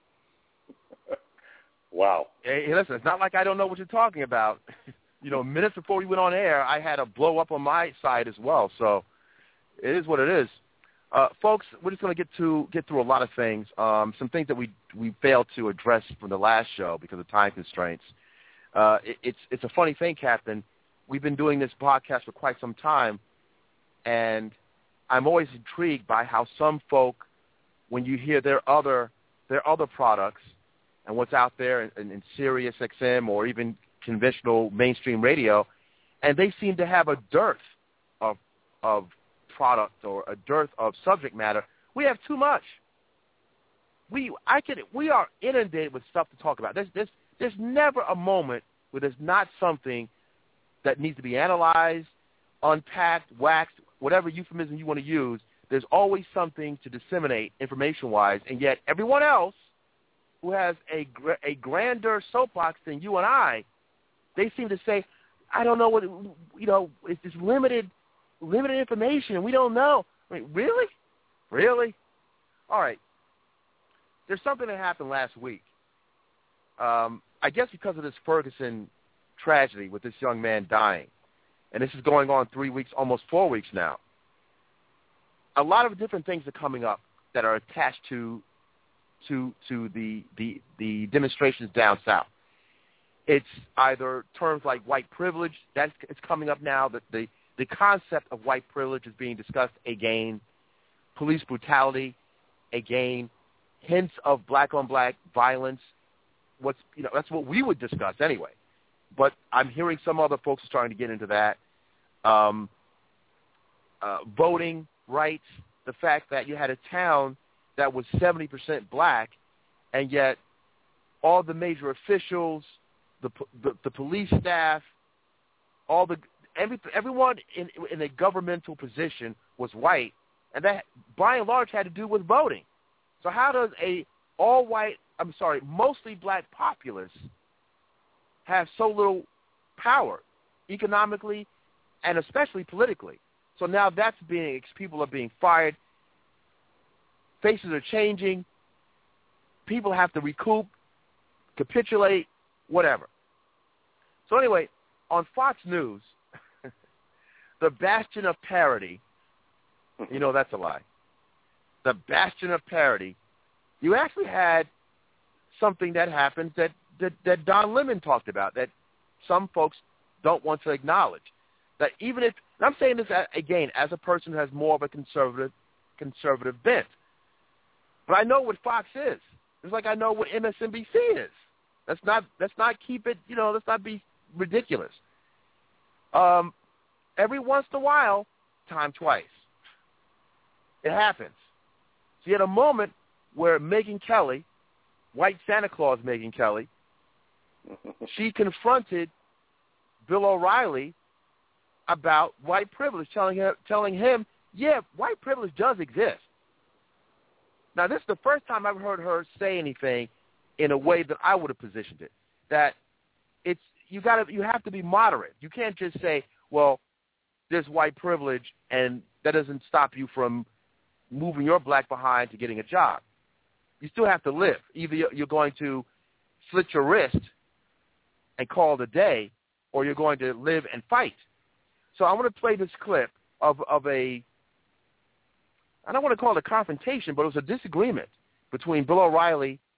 Wow. Hey, listen, it's not like I don't know what you're talking about. Minutes before we went on air, I had a blow up on my side as well. So it is what it is. Folks, we're just going to get through a lot of things. Some things that we failed to address from the last show because of time constraints. It's a funny thing, Captain. We've been doing this podcast for quite some time, and I'm always intrigued by how some folk, when you hear their other products and what's out there in Sirius XM or even conventional mainstream radio, and they seem to have a dearth of product or a dearth of subject matter. We have too much. We are inundated with stuff to talk about. There's never a moment where there's not something that needs to be analyzed, unpacked, waxed, whatever euphemism you want to use. There's always something to disseminate information-wise, and yet everyone else who has a grander soapbox than you and I, they seem to say, I don't know what, it's just limited information, and we don't know. I mean, really? Really? All right. There's something that happened last week. I guess because of this Ferguson tragedy with this young man dying, and this is going on 3 weeks, almost 4 weeks now. A lot of different things are coming up that are attached to the demonstrations down south. It's either terms like white privilege, it's coming up now, that the concept of white privilege is being discussed again, police brutality again, hints of black-on-black violence. That's what we would discuss anyway. But I'm hearing some other folks are starting to get into that. Voting rights, the fact that you had a town that was 70% black, and yet all the major officials, the police staff, everyone in a governmental position was white, and that by and large had to do with voting. So how does mostly black populace have so little power economically and especially politically? So now people are being fired, faces are changing, people have to recoup, capitulate, whatever. So anyway, on Fox News, the bastion of parody, that's a lie. The bastion of parody, you actually had something that happened that Don Lemon talked about that some folks don't want to acknowledge. That even if, and I'm saying this again as a person who has more of a conservative bent, but I know what Fox is. It's like I know what MSNBC is. Let's not keep it, let's not be ridiculous. Every once in a while, time twice. It happens. So you had a moment where Megyn Kelly, white Santa Claus Megyn Kelly, she confronted Bill O'Reilly about white privilege, telling him, yeah, white privilege does exist. Now, this is the first time I've heard her say anything in a way that I would have positioned it. That you have to be moderate. You can't just say, well, there's white privilege, and that doesn't stop you from moving your black behind to getting a job. You still have to live. Either you're going to slit your wrist and call it a day, or you're going to live and fight. So I want to play this clip of a, I don't want to call it a confrontation, but it was a disagreement between Bill O'Reilly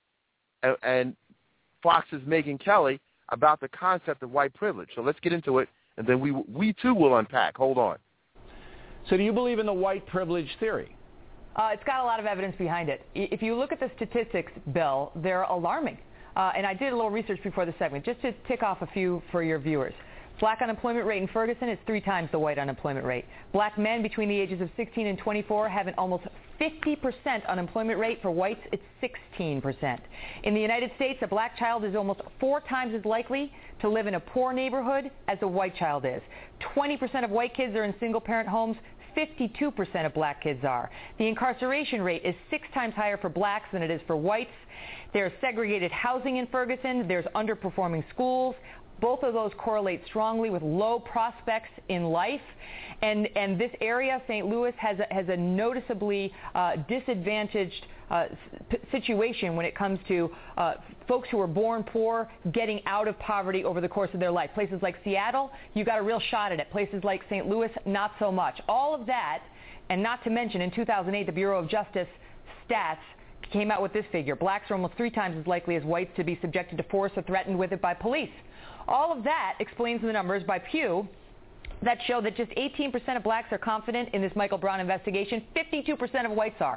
and Fox's Megyn Kelly about the concept of white privilege. So let's get into it, and then we too will unpack. Hold on. So do you believe in the white privilege theory? It's got a lot of evidence behind it. If you look at the statistics, Bill, they're alarming. And I did a little research before the segment, just to tick off a few for your viewers. Black unemployment rate in Ferguson is 3 times the white unemployment rate. Black men between the ages of 16 and 24 have an almost 50% unemployment rate. For whites, it's 16%. In the United States, a black child is almost 4 times as likely to live in a poor neighborhood as a white child is. 20% of white kids are in single-parent homes. 52% of black kids are. The incarceration rate is 6 times higher for blacks than it is for whites. There's segregated housing in Ferguson. There's underperforming schools. Both of those correlate strongly with low prospects in life. And this area, St. Louis, has a noticeably disadvantaged situation when it comes to folks who are born poor getting out of poverty over the course of their life. Places like Seattle, you got a real shot at it. Places like St. Louis, not so much. All of that, and not to mention in 2008, the Bureau of Justice stats came out with this figure. Blacks are almost 3 times as likely as whites to be subjected to force or threatened with it by police. All of that explains the numbers by Pew that show that just 18% of blacks are confident in this Michael Brown investigation. 52% of whites are.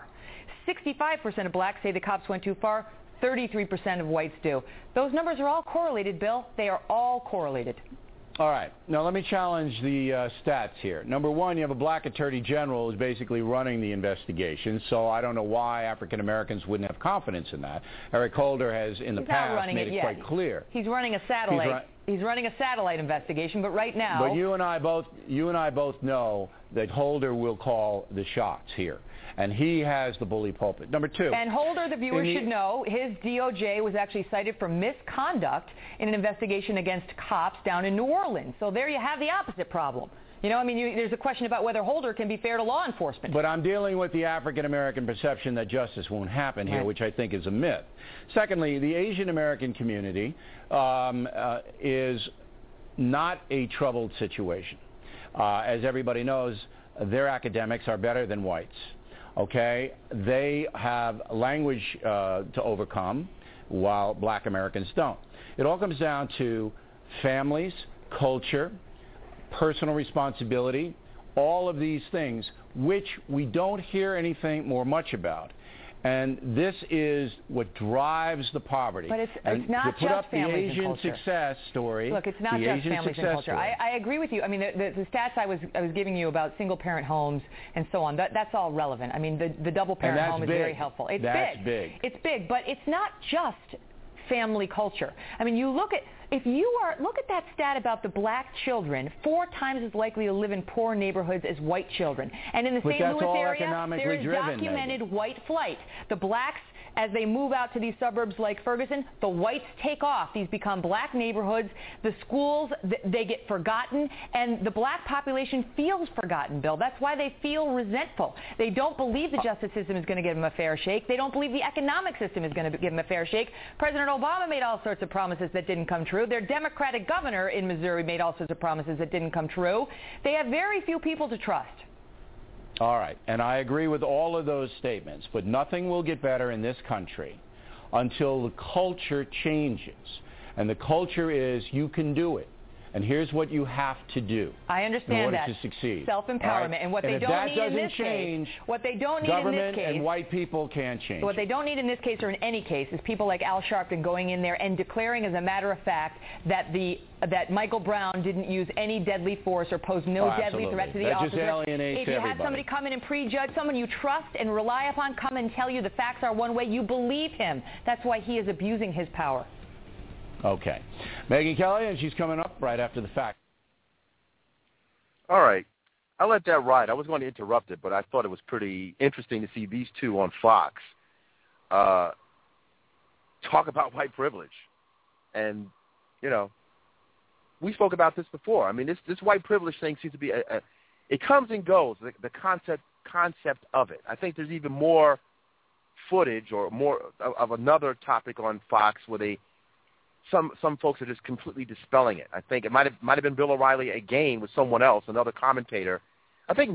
65% of blacks say the cops went too far. 33% of whites do. Those numbers are all correlated, Bill. They are all correlated. All right. Now, let me challenge the stats here. Number one, you have a black attorney general who's basically running the investigation, so I don't know why African Americans wouldn't have confidence in that. Eric Holder has, in the past, made it quite clear. He's running a satellite. He's running a satellite investigation, but right now... But you and I both know that Holder will call the shots here. And he has the bully pulpit. Number two. And Holder, the viewers should know, his DOJ was actually cited for misconduct in an investigation against cops down in New Orleans. So there you have the opposite problem. You know, I mean, there's a question about whether Holder can be fair to law enforcement. But I'm dealing with the African-American perception that justice won't happen here, which I think is a myth. Secondly, the Asian-American community is not a troubled situation. As everybody knows, their academics are better than whites. Okay, they have language to overcome, while black Americans don't. It all comes down to families, culture, personal responsibility, all of these things, which we don't hear anything more much about. And this is what drives the poverty. But it's not just families and culture. The Asian success story. Look, it's not just families and culture. I agree with you. I mean, the stats I was giving you about single-parent homes and so on, that's all relevant. I mean, the double-parent home is very helpful. It's big. It's big, but it's not just family culture. I mean, look at that stat about the black children, 4 times as likely to live in poor neighborhoods as white children. And in the St. Louis area, there is documented white flight. The blacks, as they move out to these suburbs like Ferguson, the whites take off. These become black neighborhoods. The schools, they get forgotten, and the black population feels forgotten, Bill. That's why they feel resentful. They don't believe the justice system is going to give them a fair shake. They don't believe the economic system is going to give them a fair shake. President Obama made all sorts of promises that didn't come true. Their Democratic governor in Missouri made all sorts of promises that didn't come true. They have very few people to trust. All right, and I agree with all of those statements, but nothing will get better in this country until the culture changes. And the culture is you can do it. And here's what you have to do. I understand in order to succeed. Self-empowerment. Right? And what they don't need in this case, government and white people can't change. What they don't need in this case or in any case is people like Al Sharpton going in there and declaring as a matter of fact that Michael Brown didn't use any deadly force or posed no deadly threat to the officer. Just alienates if you have somebody come in and prejudge, someone you trust and rely upon come and tell you the facts are one way, you believe him. That's why he is abusing his power. Okay. Megyn Kelly, and she's coming up right after the fact. All right. I let that ride. I was going to interrupt it, but I thought it was pretty interesting to see these two on Fox talk about white privilege. And, you know, we spoke about this before. I mean, this white privilege thing seems to be it comes and goes, the concept of it. I think there's even more footage or more of another topic on Fox where some folks are just completely dispelling it. I think it might have been Bill O'Reilly again with someone else, another commentator. I think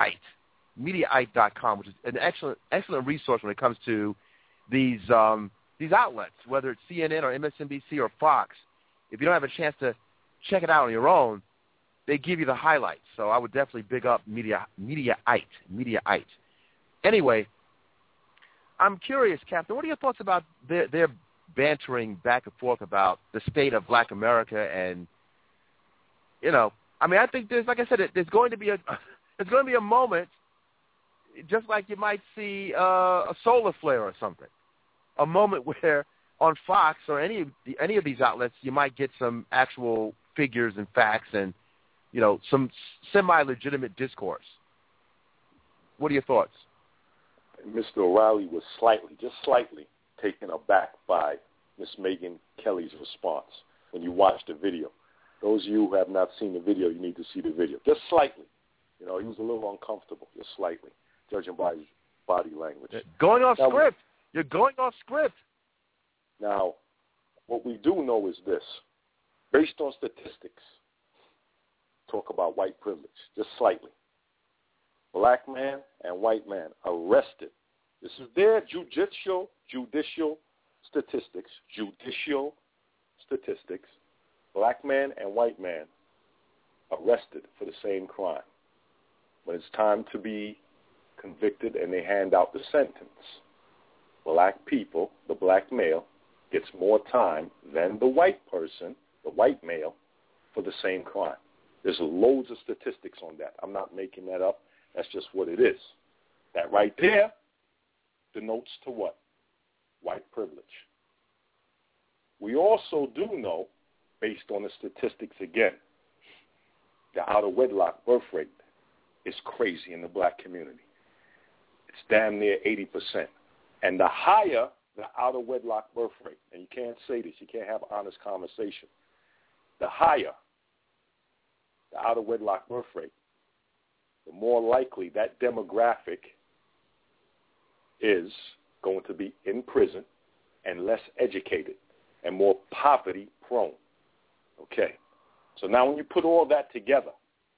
Mediaite.com, which is an excellent resource when it comes to these these outlets, whether it's CNN or MSNBC or Fox, if you don't have a chance to check it out on your own, they give you the highlights. So I would definitely big up Mediaite. Anyway, I'm curious, Captain, what are your thoughts about their bantering back and forth about the state of Black America? And, I think there's, like I said, there's going to be a moment, just like you might see a solar flare or something, a moment where on Fox or any of these outlets you might get some actual figures and facts and some semi-legitimate discourse. What are your thoughts? Mr. O'Reilly was just slightly taken aback by Miss Megyn Kelly's response when you watch the video. Those of you who have not seen the video, you need to see the video. Just slightly. He was a little uncomfortable, just slightly, judging by his body language. Going off script. You're going off script. Now, what we do know is this. Based on statistics, talk about white privilege, just slightly. Black man and white man arrested. This is their judicial statistics. Black man and white man arrested for the same crime. When it's time to be convicted and they hand out the sentence, black people, the black male, gets more time than the white person, the white male, for the same crime. There's loads of statistics on that. I'm not making that up. That's just what it is. That right there denotes to what? White privilege. We also do know, based on the statistics again, the out-of-wedlock birth rate is crazy in the black community. It's damn near 80%. And the higher the out-of-wedlock birth rate, and you can't say this, you can't have an honest conversation, the higher the out-of-wedlock birth rate, the more likely that demographic is going to be in prison and less educated and more poverty-prone. Okay. So now when you put all that together,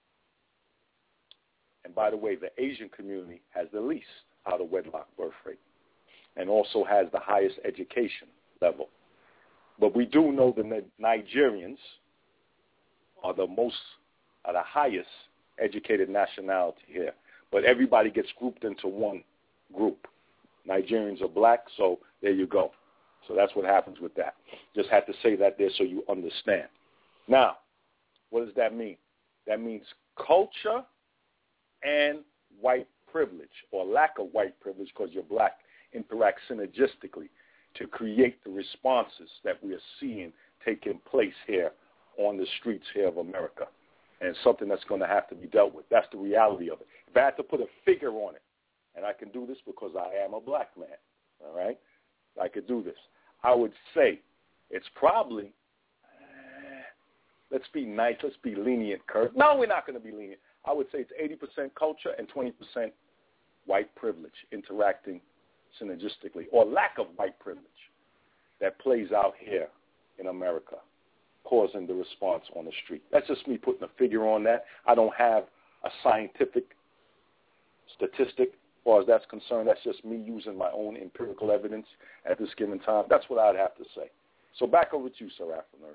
and by the way, the Asian community has the least out-of-wedlock birth rate and also has the highest education level. But we do know the Nigerians are the highest educated nationality here. But everybody gets grouped into one group. Nigerians are black, so there you go. So that's what happens with that. Just had to say that there so you understand. Now, what does that mean? That means culture and white privilege, or lack of white privilege because you're black, interact synergistically to create the responses that we are seeing taking place here on the streets here of America. And something that's going to have to be dealt with. That's the reality of it. If I had to put a figure on it, and I can do this because I am a black man, all right? I could do this. I would say it's probably, let's be nice, let's be lenient, Kurt. No, we're not going to be lenient. I would say it's 80% culture and 20% white privilege interacting synergistically, or lack of white privilege that plays out here in America, causing the response on the street. That's just me putting a figure on that. I don't have a scientific statistic as far as that's concerned. That's just me using my own empirical evidence at this given time. That's what I'd have to say. So back over to you, Sir Afro-Nerd.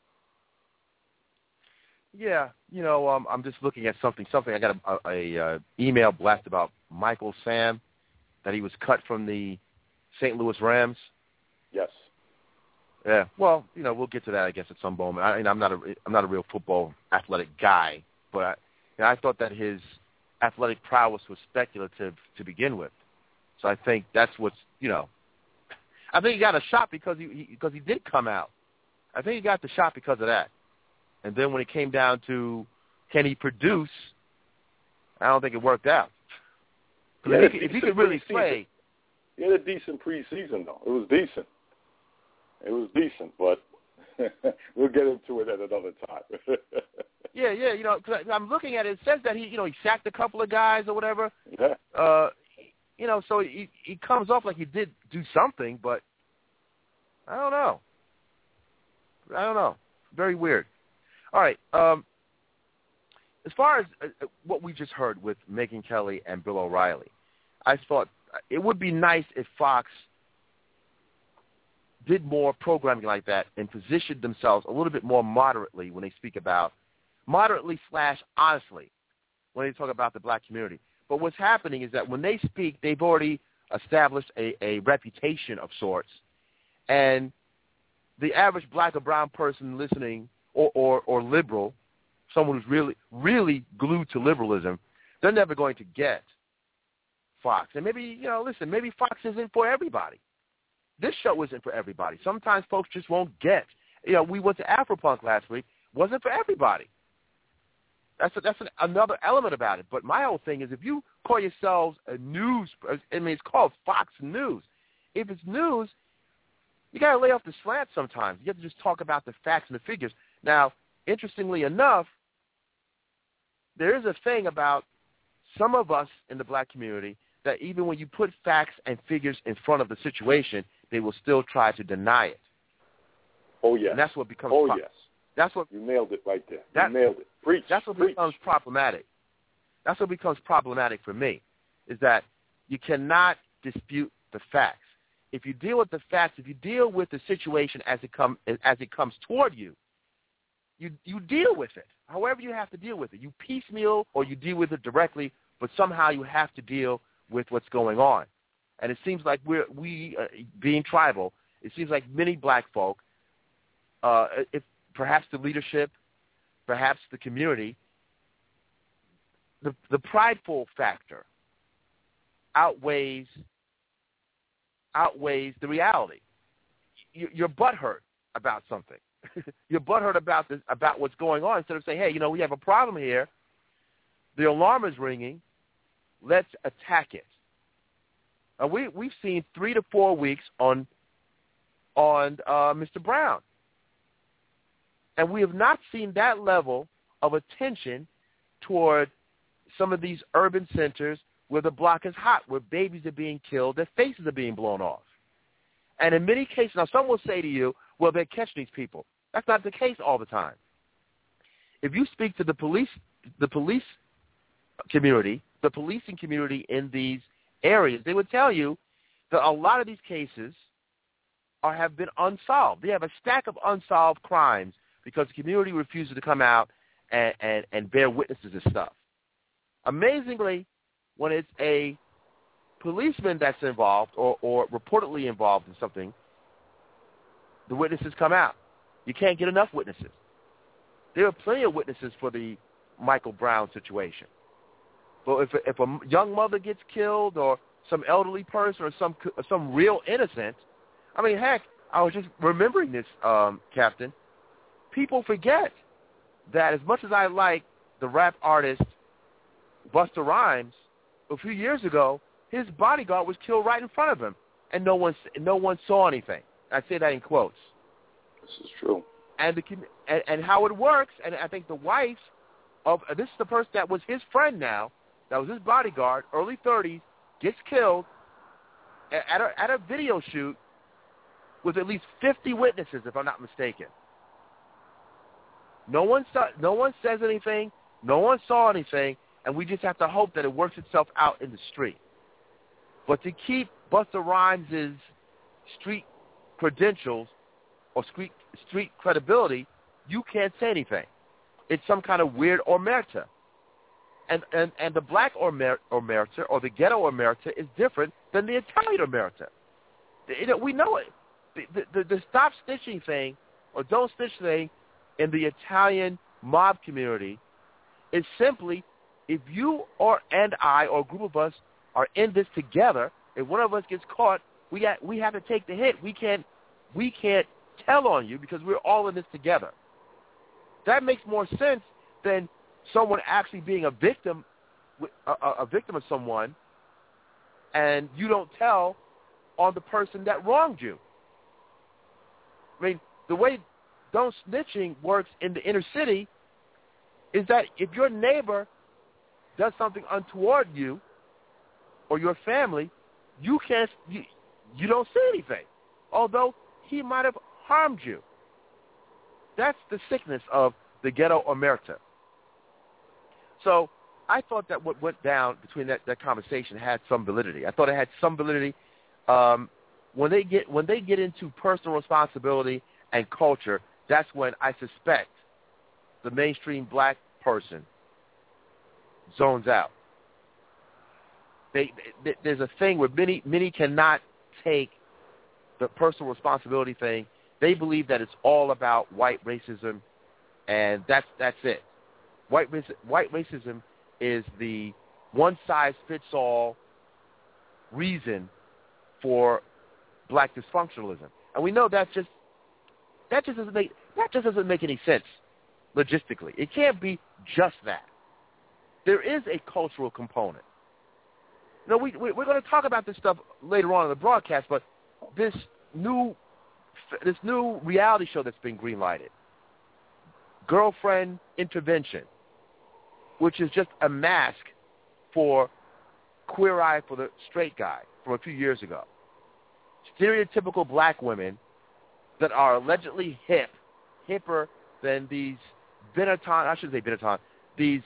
Yeah, I'm just looking at something. I got a email blast about Michael Sam, that he was cut from the St. Louis Rams. Yes. Yeah. Well, we'll get to that, I guess, at some moment. I'm not a real football athletic guy, but I thought that his athletic prowess was speculative to begin with. So I think that's what's I think he got a shot because he did come out. I think he got the shot because of that. And then when it came down to can he produce, I don't think it worked out. Yeah, if he could really play. He had a decent preseason, though. It was decent, but we'll get into it at another time. Yeah, cause I'm looking at it. It says that he sacked a couple of guys or whatever. Yeah. So he comes off like he did do something, but I don't know. Very weird. All right. As far as what we just heard with Megyn Kelly and Bill O'Reilly, I thought it would be nice if Fox did more programming like that and positioned themselves a little bit more moderately when they speak about, moderately/honestly, when they talk about the black community. But what's happening is that when they speak, they've already established a reputation of sorts, and the average black or brown person listening, or liberal, someone who's really, really glued to liberalism, they're never going to get Fox. And maybe, listen, maybe Fox isn't for everybody. This show isn't for everybody. Sometimes folks just won't get. We went to Afropunk last week. Wasn't for everybody. That's another element about it. But my whole thing is, if you call yourselves a news, it's called Fox News. If it's news, you got to lay off the slant sometimes. You have to just talk about the facts and the figures. Now, interestingly enough, there is a thing about some of us in the black community that even when you put facts and figures in front of the situation, they will still try to deny it. Oh, yes. And that's what becomes yes. That's what you nailed it right there. You nailed it. Preach. That's what becomes problematic. That's what becomes problematic for me, is that you cannot dispute the facts. If you deal with the facts, if you deal with the situation as it comes toward you, you deal with it. However you have to deal with it. You piecemeal or you deal with it directly, but somehow you have to deal with what's going on. And it seems like we being tribal, it seems like many black folk, if perhaps the leadership, perhaps the community, the prideful factor outweighs the reality. You're butthurt about something. You're butthurt about what's going on, instead of saying, hey, we have a problem here. The alarm is ringing. Let's attack it. We've seen 3 to 4 weeks on Mr. Brown. And we have not seen that level of attention toward some of these urban centers where the block is hot, where babies are being killed, their faces are being blown off. And in many cases, now some will say to you, well, they're catching these people. That's not the case all the time. If you speak to the police community, the policing community in these areas, they would tell you that a lot of these cases have been unsolved. They have a stack of unsolved crimes because the community refuses to come out and bear witnesses and stuff. Amazingly, when it's a policeman that's involved or reportedly involved in something, the witnesses come out. You can't get enough witnesses. There are plenty of witnesses for the Michael Brown situation. But if a young mother gets killed, or some elderly person, or some real innocent, I mean, heck, I was just remembering this, Captain. People forget that as much as I like the rap artist Busta Rhymes, a few years ago, his bodyguard was killed right in front of him, and no one saw anything. I say that in quotes. This is true. And how it works, and I think the wife of this is the person that was his friend now, that was his bodyguard, early 30s, gets killed at a video shoot with at least 50 witnesses, if I'm not mistaken. No one says anything. No one saw anything, and we just have to hope that it works itself out in the street. But to keep Busta Rhymes' street credentials or street credibility, you can't say anything. It's some kind of weird omerta. And the black omerta or the ghetto omerta is different than the Italian omerta. We know it. The stop snitching thing or don't snitch thing in the Italian mob community is simply, if you and I or a group of us are in this together, if one of us gets caught, we have to take the hit. We can't tell on you because we're all in this together. That makes more sense than someone actually being a victim of someone, and you don't tell on the person that wronged you. I mean, the way don't snitching works in the inner city is that if your neighbor does something untoward you or your family, you don't say anything, although he might have harmed you. That's the sickness of the ghetto omerta. So I thought that what went down between that conversation had some validity. I thought it had some validity. when they get into personal responsibility and culture, that's when I suspect the mainstream black person zones out. There's a thing where many cannot take the personal responsibility thing. They believe that it's all about white racism, and that's it. White racism is the one-size-fits-all reason for black dysfunctionalism, and we know that just doesn't make any sense logistically. It can't be just that. There is a cultural component. You know, we're going to talk about this stuff later on in the broadcast, but this new reality show that's been greenlighted, Girlfriend Intervention, which is just a mask for Queer Eye for the Straight Guy from a few years ago. Stereotypical black women that are allegedly hipper than these these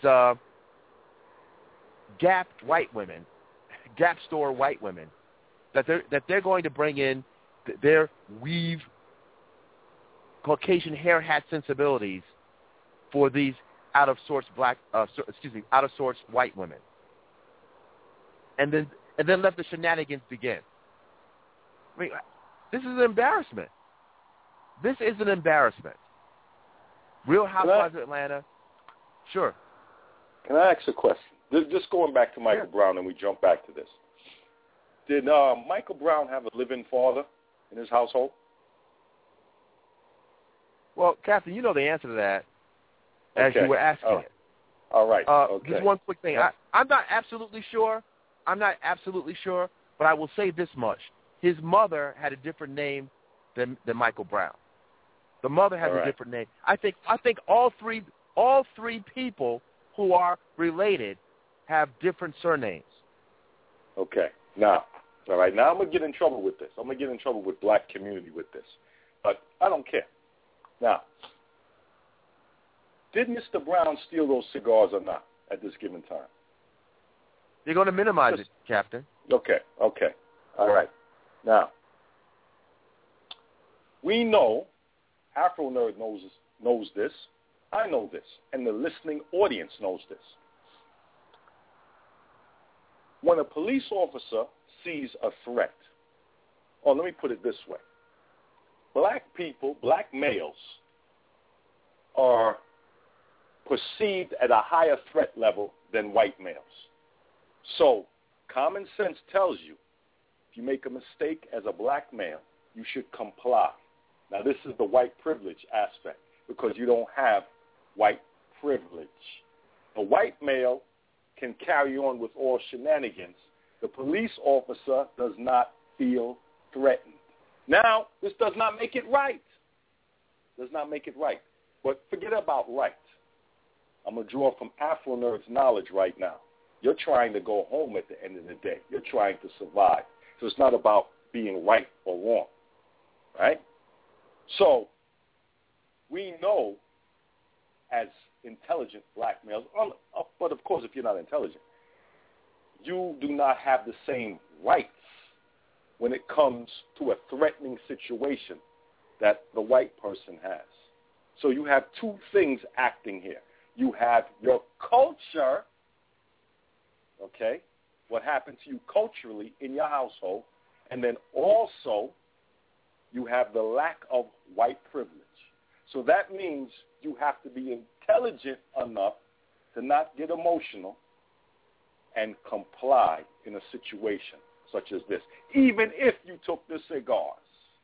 Gap white women, Gap store white women, that they're going to bring in their weave Caucasian hair hat sensibilities for these out of sorts white women, and then let the shenanigans begin. I mean, this is an embarrassment. This is an embarrassment. Real Housewives of Atlanta. Sure. Can I ask a question? Just going back to Michael Brown, and we jump back to this. Did Michael Brown have a living father in his household? Well, Captain, you know the answer to that as you were asking it. All right. Okay. Just one quick thing. I'm not absolutely sure, but I will say this much. His mother had a different name than Michael Brown. The mother has a different name. I think all three people who are related have different surnames. Okay. Now I'm going to get in trouble with this. I'm going to get in trouble with black community with this. But I don't care. Now, did Mr. Brown steal those cigars or not at this given time? You're going to minimize it, Captain. Okay. All right. Now, we know, Afro Nerd knows this, I know this, and the listening audience knows this. When a police officer sees a threat, or let me put it this way, black males are perceived at a higher threat level than white males. So common sense tells you if you make a mistake as a black male, you should comply. Now this is the white privilege aspect because you don't have white privilege. A white male can carry on with all shenanigans. The police officer does not feel threatened. Now, this does not make it right. But forget about right. I'm going to draw from Afro Nerd's knowledge right now. You're trying to go home at the end of the day. You're trying to survive. So it's not about being right or wrong, right? So we know as intelligent black males, but of course if you're not intelligent, you do not have the same rights when it comes to a threatening situation that the white person has. So you have two things acting here. You have your culture, okay, what happened to you culturally in your household, and then also you have the lack of white privilege. So that means you have to be intelligent enough to not get emotional and comply in a situation such as this, even if you took the cigars.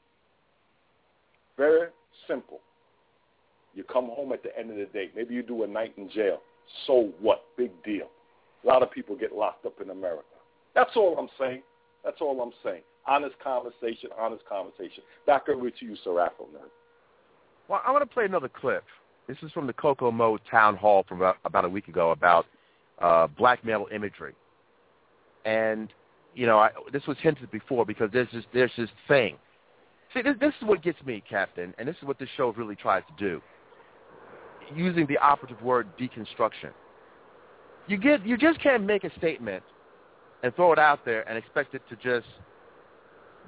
Very simple. You come home at the end of the day. Maybe you do a night in jail. So what? Big deal. A lot of people get locked up in America. That's all I'm saying. Honest conversation. Back over to you, Sir Afro Nerd. Well, I want to play another clip. This is from the Kokomo Town Hall from about a week ago about black male imagery. And, you know, this was hinted before because there's this thing. See, this is what gets me, Captain, and this is what this show really tries to do, using the operative word deconstruction. You just can't make a statement and throw it out there and expect it to just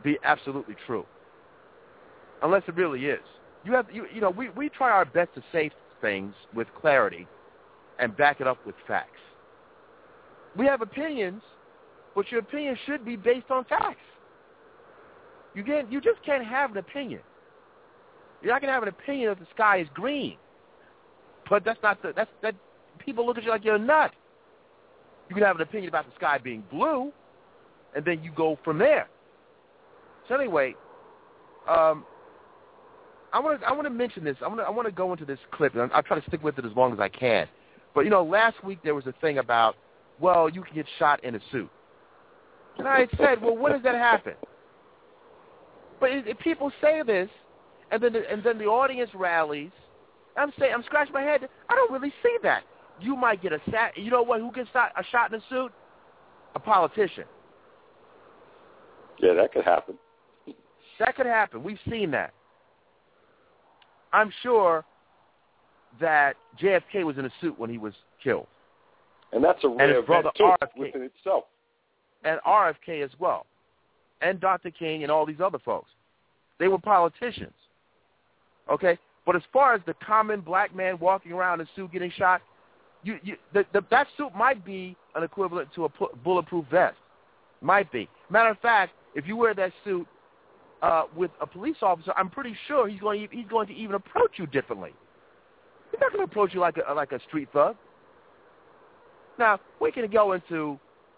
be absolutely true, unless it really is. We try our best to say things with clarity and back it up with facts. We have opinions, but your opinion should be based on facts. You just can't have an opinion. You're not going to have an opinion that the sky is green. But that people look at you like you're a nut. You can have an opinion about the sky being blue, and then you go from there. So anyway, I want to mention this. I want to go into this clip, and I'll try to stick with it as long as I can. But last week there was a thing about, well, you can get shot in a suit, and I said, well, when does that happen? But if people say this, and then the audience rallies, I'm scratching my head. I don't really see that. You might get you know what? Who gets a shot in a suit? A politician. Yeah, that could happen. That could happen. We've seen that. I'm sure that JFK was in a suit when he was killed. And that's a rare event, too, within itself. And RFK as well. And Dr. King and all these other folks. They were politicians. Okay? But as far as the common black man walking around in a suit getting shot, that suit might be an equivalent to a bulletproof vest. Might be. Matter of fact, if you wear that suit with a police officer, I'm pretty sure he's going to even approach you differently. He's not going to approach you like a street thug. Now we can go into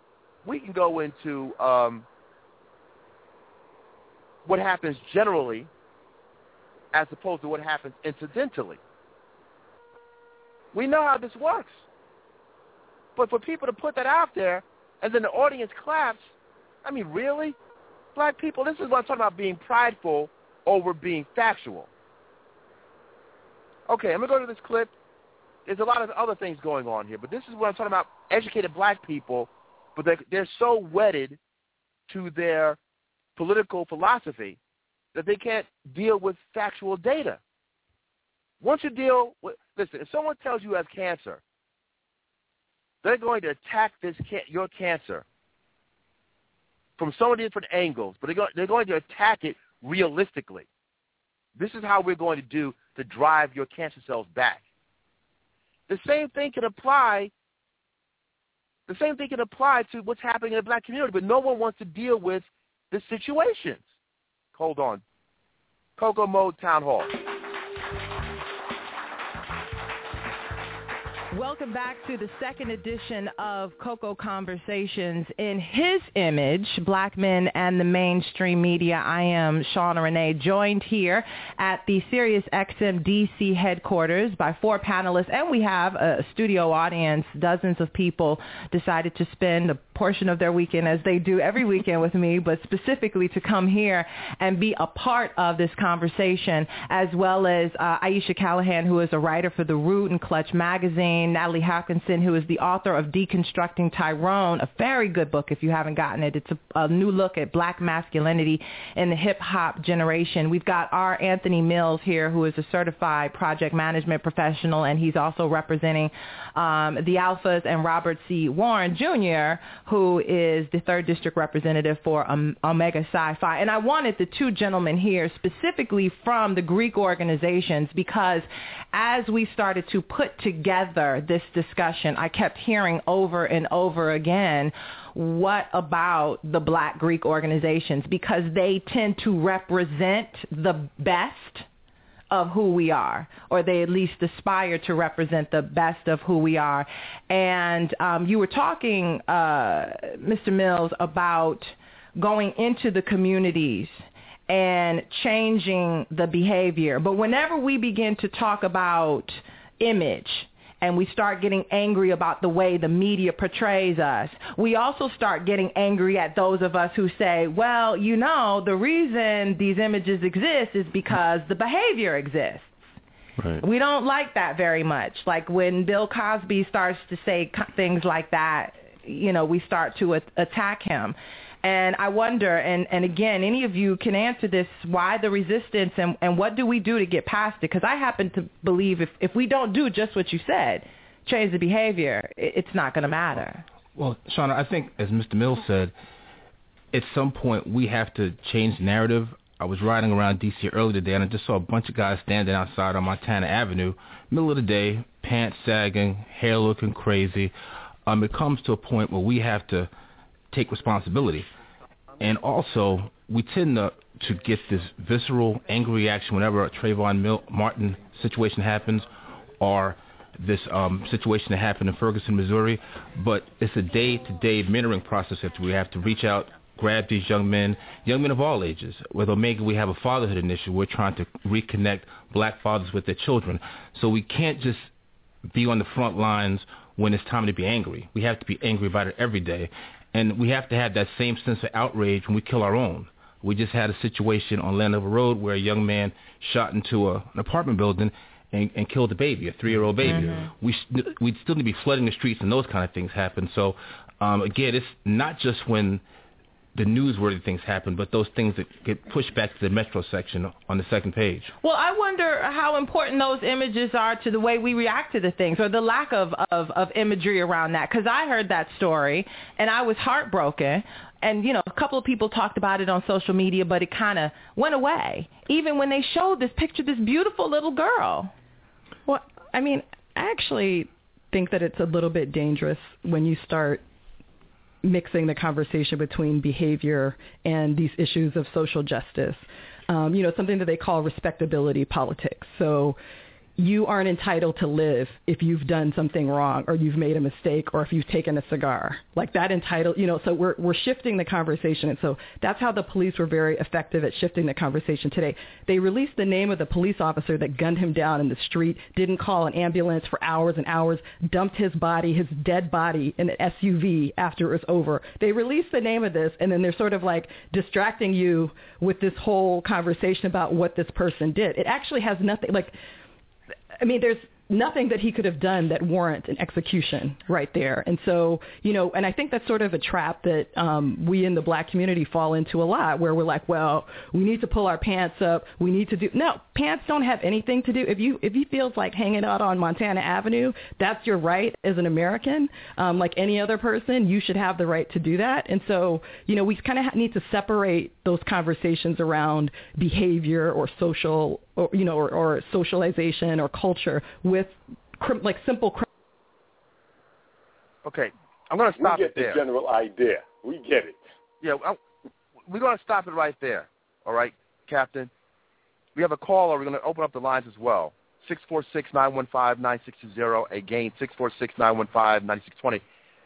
what happens generally as opposed to what happens incidentally. We know how this works. But for people to put that out there and then the audience claps, I mean, really? Black people, this is what I'm talking about, being prideful over being factual. Okay, I'm going to go to this clip. There's a lot of other things going on here, but this is what I'm talking about, educated black people, but they're so wedded to their political philosophy that they can't deal with factual data. Once you deal with, listen, if someone tells you you have cancer, they're going to attack your cancer from so many different angles, but they're going to attack it realistically. This is how we're going to do to drive your cancer cells back. The same thing can apply to what's happening in the black community, but no one wants to deal with the situations. Hold on. Coco Mode Town Hall. Welcome back to the second edition of Coco Conversations. In his image, Black Men and the Mainstream Media, I am Shauna Renee, joined here at the SiriusXM DC headquarters by four panelists, and we have a studio audience. Dozens of people decided to spend a portion of their weekend, as they do every weekend with me, but specifically to come here and be a part of this conversation, as well as Aisha Callahan, who is a writer for The Root and Clutch Magazine, Natalie Hopkinson, who is the author of Deconstructing Tyrone, a very good book if you haven't gotten it. It's a new look at black masculinity in the hip-hop generation. We've got our Anthony Mills here, who is a certified project management professional, and he's also representing the Alphas, and Robert C. Warren, Jr., who is the 3rd District Representative for Omega Sci-Fi. And I wanted the two gentlemen here specifically from the Greek organizations because as we started to put together this discussion, I kept hearing over and over again, what about the Black Greek organizations? Because they tend to represent the best of who we are, or they at least aspire to represent the best of who we are. And you were talking, Mr. Mills, about going into the communities and changing the behavior. But whenever we begin to talk about image and we start getting angry about the way the media portrays us, we also start getting angry at those of us who say, well, you know, the reason these images exist is because the behavior exists. Right. We don't like that very much. Like when Bill Cosby starts to say things like that, you know, we start to attack him. And I wonder, and again, any of you can answer this, why the resistance and what do we do to get past it? Because I happen to believe if we don't do just what you said, change the behavior, it's not going to matter. Well, Shauna, I think, as Mr. Mills said, at some point we have to change the narrative. I was riding around D.C. earlier today, and I just saw a bunch of guys standing outside on Montana Avenue, middle of the day, pants sagging, hair looking crazy. It comes to a point where we have to take responsibility. And also, we tend to get this visceral, angry reaction whenever a Trayvon Martin situation happens, or this situation that happened in Ferguson, Missouri. But it's a day-to-day mentoring process that we have to reach out, grab these young men of all ages. With Omega, we have a fatherhood initiative. We're trying to reconnect black fathers with their children. So we can't just be on the front lines when it's time to be angry. We have to be angry about it every day. And we have to have that same sense of outrage when we kill our own. We just had a situation on Landover Road where a young man shot into an apartment building and killed a baby, a 3-year-old baby. Mm-hmm. We still need to be flooding the streets and those kind of things happen. So, again, it's not just when the newsworthy things happen, but those things that get pushed back to the Metro section on the second page. Well, I wonder how important those images are to the way we react to the things, or the lack of imagery around that. Because I heard that story, and I was heartbroken. And, a couple of people talked about it on social media, but it kind of went away, even when they showed this picture, this beautiful little girl. Well, I mean, I actually think that it's a little bit dangerous when you start mixing the conversation between behavior and these issues of social justice. Something that they call respectability politics. So you aren't entitled to live if you've done something wrong, or you've made a mistake, or if you've taken a cigar. Like that so we're shifting the conversation. And so that's how the police were very effective at shifting the conversation today. They released the name of the police officer that gunned him down in the street, didn't call an ambulance for hours and hours, dumped his dead body in an SUV after it was over. They released the name of this, and then they're sort of like distracting you with this whole conversation about what this person did. It actually has nothing, there's nothing that he could have done that warrant an execution right there. And so, and I think that's sort of a trap that we in the black community fall into a lot, where we're like, well, we need to pull our pants up. We need to no, pants don't have anything to do. If he feels like hanging out on Montana Avenue, that's your right as an American. Like any other person, you should have the right to do that. And so, we kind of need to separate those conversations around behavior or social, or socialization or culture with simple. Okay, I'm going to stop it there. We get the general idea. We get it. Yeah, we're going to stop it right there. All right, Captain. We have a caller. We're going to open up the lines as well. 646-915-9620. Again, 646-915-9620.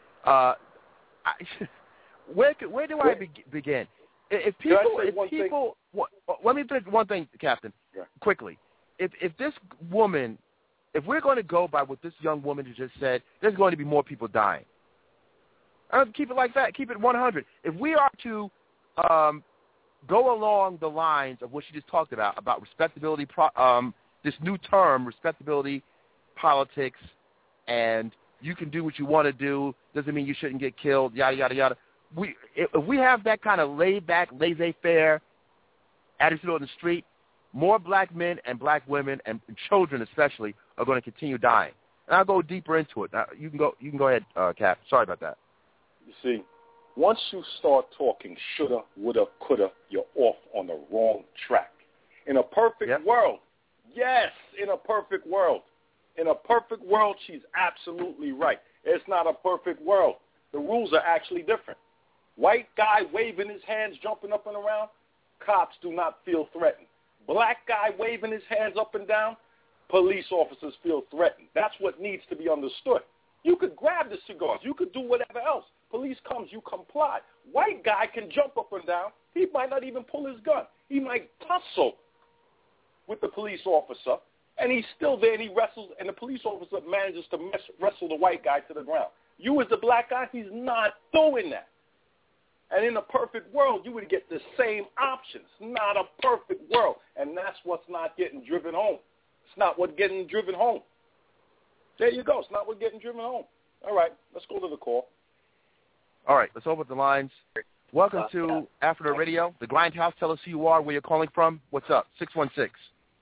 Where do I begin? If people, let me finish one thing, Captain, quickly. If this woman, if we're going to go by what this young woman just said, there's going to be more people dying. Keep it like that. Keep it 100. If we are to go along the lines of what she just talked about respectability, this new term, respectability politics, and you can do what you want to do, doesn't mean you shouldn't get killed, yada, yada, yada. If we have that kind of laid-back, laissez-faire attitude on the street, more black men and black women and children especially are going to continue dying. And I'll go deeper into it. Now, you can go ahead, Cap. Sorry about that. You see, once you start talking shoulda, woulda, coulda, you're off on the wrong track. In a perfect world, yes, in a perfect world. In a perfect world, she's absolutely right. It's not a perfect world. The rules are actually different. White guy waving his hands, jumping up and around, cops do not feel threatened. Black guy waving his hands up and down, police officers feel threatened. That's what needs to be understood. You could grab the cigars. You could do whatever else. Police comes, you comply. White guy can jump up and down. He might not even pull his gun. He might tussle with the police officer, and he's still there, and he wrestles, and the police officer manages to wrestle the white guy to the ground. You as the black guy, he's not doing that. And in a perfect world, you would get the same options. Not a perfect world. And that's what's not getting driven home. It's not what's getting driven home. There you go. It's not what's getting driven home. All right, let's go to the call. All right, let's open the lines. Welcome to After the Radio, the Grindhouse. Tell us who you are, where you're calling from. What's up? 616.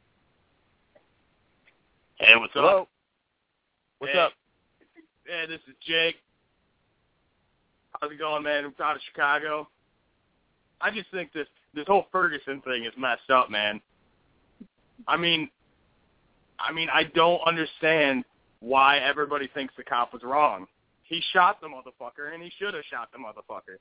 Hey, what's up? Hello. What's up? Hey, this is Jake. How's it going, man? I'm out of Chicago. I just think this whole Ferguson thing is messed up, man. I mean, I don't understand why everybody thinks the cop was wrong. He shot the motherfucker, and he should have shot the motherfucker.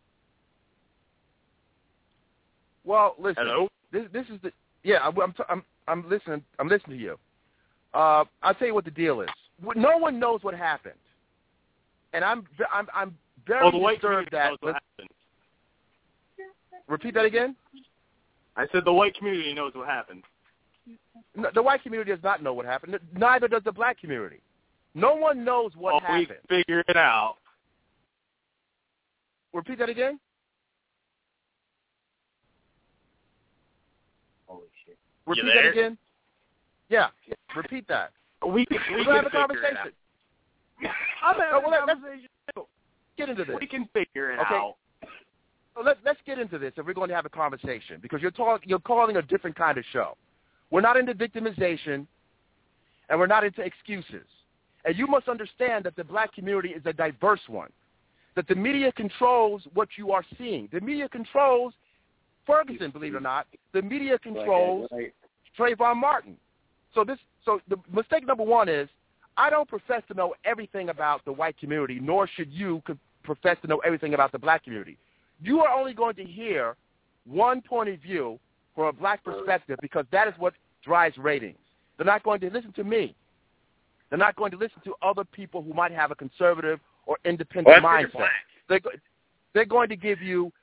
Well, listen. Hello? This is the I'm listening. I'm listening to you. I'll tell you what the deal is. No one knows what happened, and I'm very disturbed that. Knows what happened. Repeat that again. I said the white community knows what happened. No, the white community does not know what happened. Neither does the black community. No one knows what happened. We figure it out. Repeat that again. Holy shit. Repeat that again. Yeah. Repeat that. We can have a conversation. I'm having a conversation too. Get into this. We can figure it okay. out. So let's get into this if we're going to have a conversation, because you're calling a different kind of show. We're not into victimization, and we're not into excuses. And you must understand that the black community is a diverse one, that the media controls what you are seeing. The media controls Ferguson, believe it or not. The media controls Trayvon Martin. So the mistake number one is I don't profess to know everything about the white community, nor should you profess to know everything about the black community. You are only going to hear one point of view from a black perspective, because that is what drives ratings. They're not going to listen to me. They're not going to listen to other people who might have a conservative or independent mindset. They're going to give you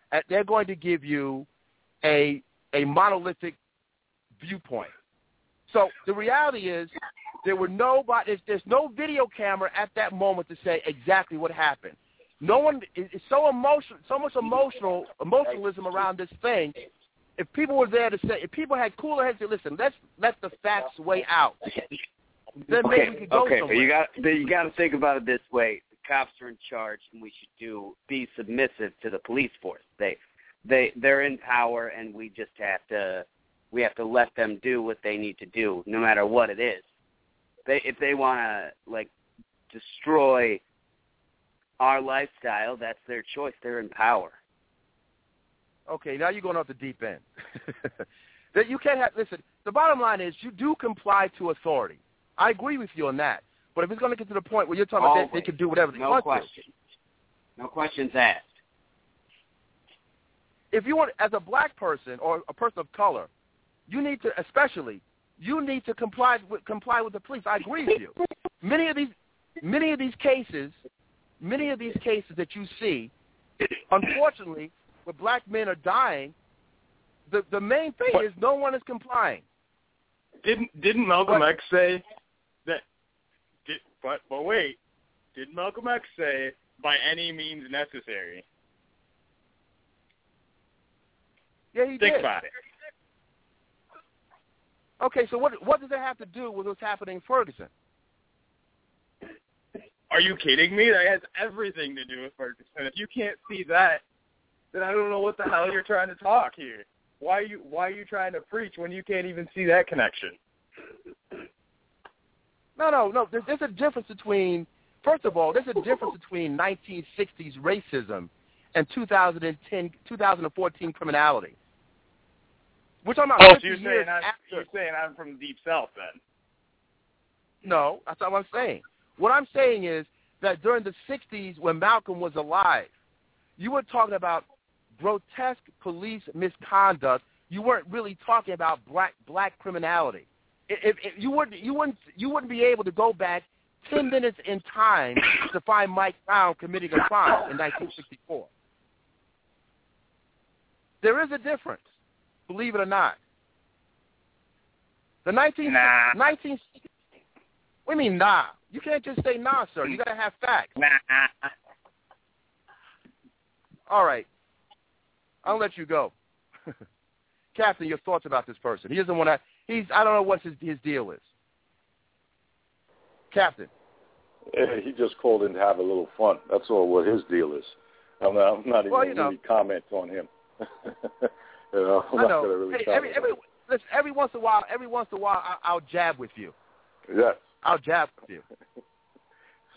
a monolithic viewpoint. So the reality is there's no video camera at that moment to say exactly what happened. No one is so emotional, so much emotionalism around this thing. If people were there to say, if people had cooler heads to listen, let's let the facts weigh out. Then maybe we could go somewhere. But you got to think about it this way: the cops are in charge, and we should be submissive to the police force. They're in power, and we just have to let them do what they need to do, no matter what it is. If they want to destroy our lifestyle, that's their choice. They're in power. Okay, now you're going off the deep end. That you can't have. Listen, the bottom line is you do comply to authority. I agree with you on that. But if it's going to get to the point where you're talking about they can do whatever they want to. No questions asked. If you want, as a black person or a person of color, you need to, comply with the police. I agree with you. Many of these cases that you see, unfortunately, where black men are dying, the main thing is no one is complying. Didn't Malcolm X say that? But wait, did Malcolm X say by any means necessary? Yeah, he did. Think about it. Okay, so what does that have to do with what's happening in Ferguson? Are you kidding me? That has everything to do with Ferguson. If you can't see that, then I don't know what the hell you're trying to talk here. Why are you trying to preach when you can't even see that connection? No. There's a difference between, first of all, 1960s racism and 2014 criminality. We're talking about 50 years after. You're saying I'm from the Deep South then? No, that's not what I'm saying. What I'm saying is that during the 60s when Malcolm was alive, you were talking about grotesque police misconduct. You weren't really talking about black criminality. If you wouldn't be able to go back 10 minutes in time to find Mike Brown committing a crime in 1964. There is a difference, believe it or not. The 1960s. What do you mean, nah? You can't just say nah, sir. You got to have facts. Nah. All right. I'll let you go. Captain, your thoughts about this person. He doesn't want to. I don't know what his deal is. Captain. He just called in to have a little fun. That's all what his deal is. I'm not even going to really comment on him. I'm not going to really comment. Listen, every once in a while, I'll jab with you. Yes. I'll jab with you.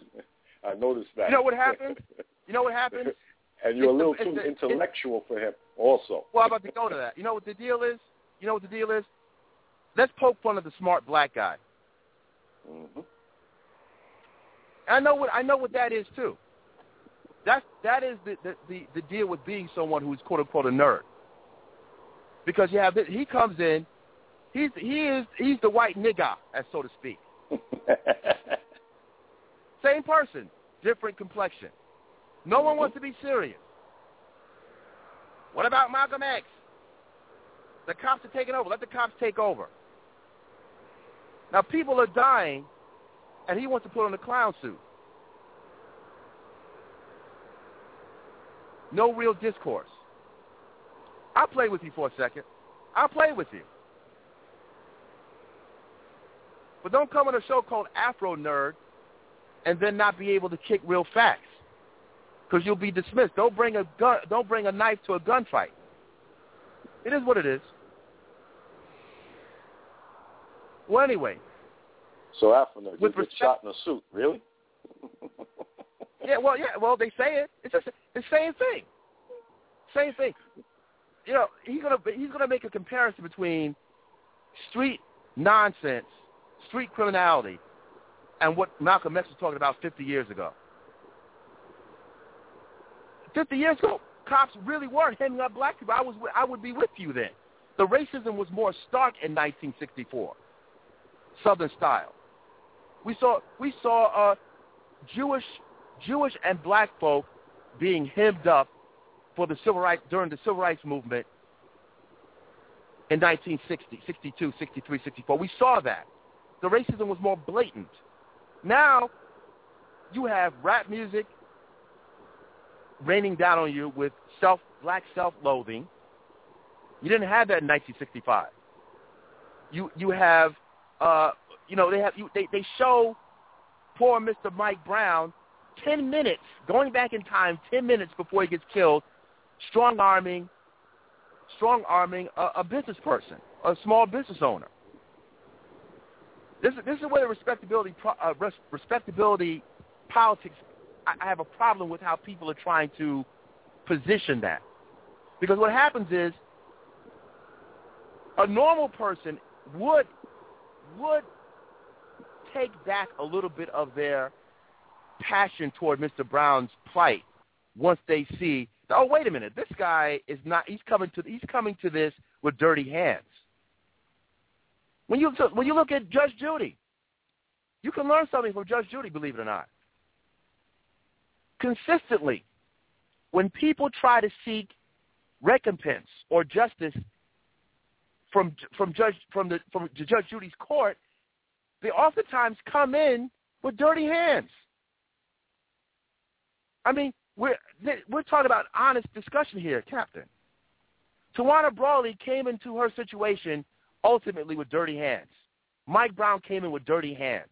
I noticed that. You know what happens? And you're a little too intellectual for him. also. Well, I'm about to go to that. You know what the deal is? Let's poke fun of the smart black guy. Mm-hmm. I know what that is too. That is the deal with being someone who's quote unquote a nerd. Because you have he comes in, he's the white nigga, as so to speak. Same person, different complexion. No one wants to be serious. What about Malcolm X? The cops are taking over. Let the cops take over. Now people are dying, and he wants to put on a clown suit. No real discourse. I'll play with you for a second. I'll play with you. But don't come on a show called Afro Nerd and then not be able to kick real facts, because you'll be dismissed. Don't bring a gun. Don't bring a knife to a gunfight. It is what it is. Well, anyway. So Afro Nerd, you get shot in a suit, really? Yeah, well, they say it. It's just the same thing. Same thing. You know, he's gonna make a comparison between street nonsense, street criminality, and what Malcolm X was talking about 50 years ago. 50 years ago, cops really were hemming up black people. I would be with you then. The racism was more stark in 1964, Southern style. We saw Jewish and black folk being hemmed up for the civil rights during the civil rights movement in 1960, 62, 63, 64. We saw that. The racism was more blatant. Now you have rap music raining down on you with black self-loathing. You didn't have that in 1965. You have they show poor Mr. Mike Brown 10 minutes, going back in time 10 minutes before he gets killed, strong-arming a business person, a small business owner. This is where the respectability politics, I have a problem with how people are trying to position that. Because what happens is a normal person would take back a little bit of their passion toward Mr. Brown's plight once they see, oh, wait a minute, this guy is not, he's coming to this with dirty hands. When you look at Judge Judy, you can learn something from Judge Judy, believe it or not. Consistently, when people try to seek recompense or justice from Judge Judy's court, they oftentimes come in with dirty hands. I mean, we're talking about honest discussion here, Captain. Tawana Brawley came into her situation ultimately with dirty hands. Mike Brown came in with dirty hands.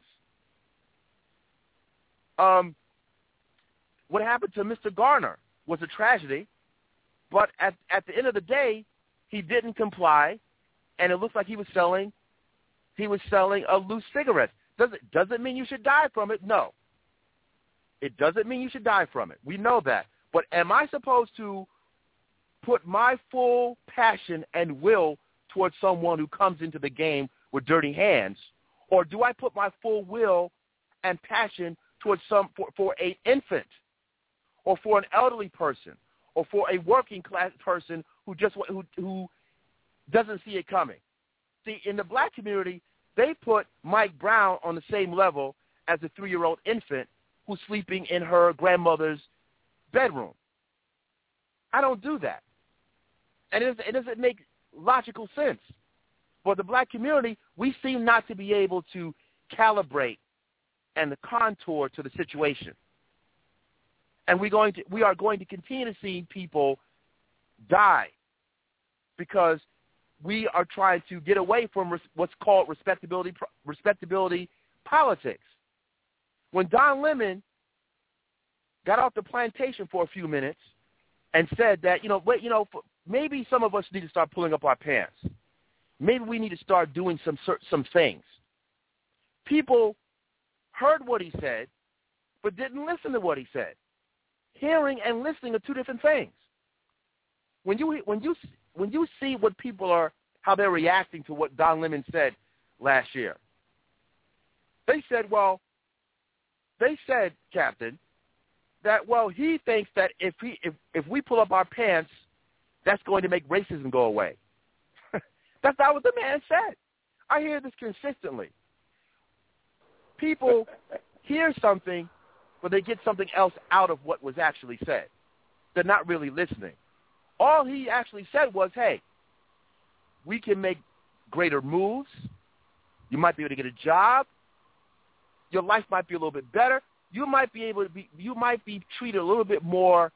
What happened to Mr. Garner was a tragedy, but at the end of the day, he didn't comply, and it looks like he was selling a loose cigarette. Does it mean you should die from it? No. It doesn't mean you should die from it. We know that. But am I supposed to put my full passion and will towards someone who comes into the game with dirty hands, or do I put my full will and passion towards for an infant, or for an elderly person, or for a working class person who doesn't see it coming? See, in the black community, they put Mike Brown on the same level as a 3-year-old infant who's sleeping in her grandmother's bedroom. I don't do that. And it doesn't make logical sense. For the black community, we seem not to be able to calibrate and the contour to the situation. And we are going to continue to see people die because we are trying to get away from what's called respectability politics. When Don Lemon got off the plantation for a few minutes and said that, maybe some of us need to start pulling up our pants. Maybe we need to start doing some things. People heard what he said, but didn't listen to what he said. Hearing and listening are two different things. when you see what people are, how they're reacting to what Don Lemon said last year, they said, Captain, that, well, he thinks that if we pull up our pants, that's going to make racism go away. That's not what the man said. I hear this consistently. People hear something, but they get something else out of what was actually said. They're not really listening. All he actually said was, hey, we can make greater moves. You might be able to get a job. Your life might be a little bit better. You might be treated a little bit more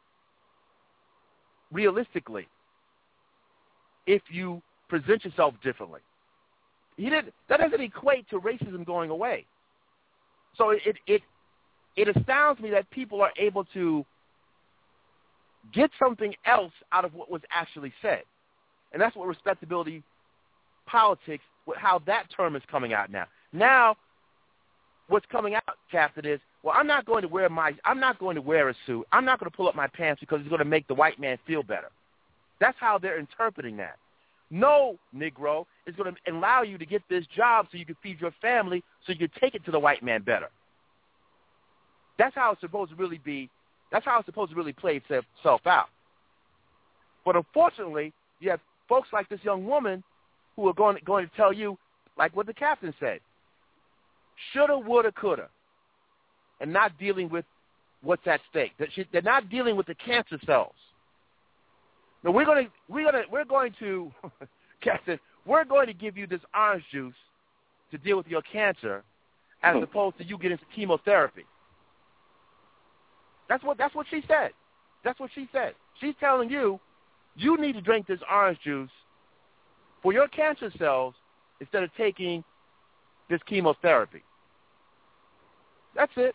realistically if you present yourself differently. That doesn't equate to racism going away. So it astounds me that people are able to get something else out of what was actually said. And that's what respectability politics, how that term is coming out now. Now, what's coming out, Captain, is, well, I'm not going to wear a suit. I'm not going to pull up my pants because it's going to make the white man feel better. That's how they're interpreting that. No, Negro, is going to allow you to get this job so you can feed your family, so you can take it to the white man better. That's how it's supposed to really be. That's how it's supposed to really play itself out. But unfortunately, you have folks like this young woman who are going to tell you, like what the captain said, shoulda, woulda, coulda, and not dealing with what's at stake. They're not dealing with the cancer cells. Now we're going to, Captain, we're going to give you this orange juice to deal with your cancer, as opposed to you getting chemotherapy. That's what she said. That's what she said. She's telling you, you need to drink this orange juice for your cancer cells instead of taking this chemotherapy. That's it.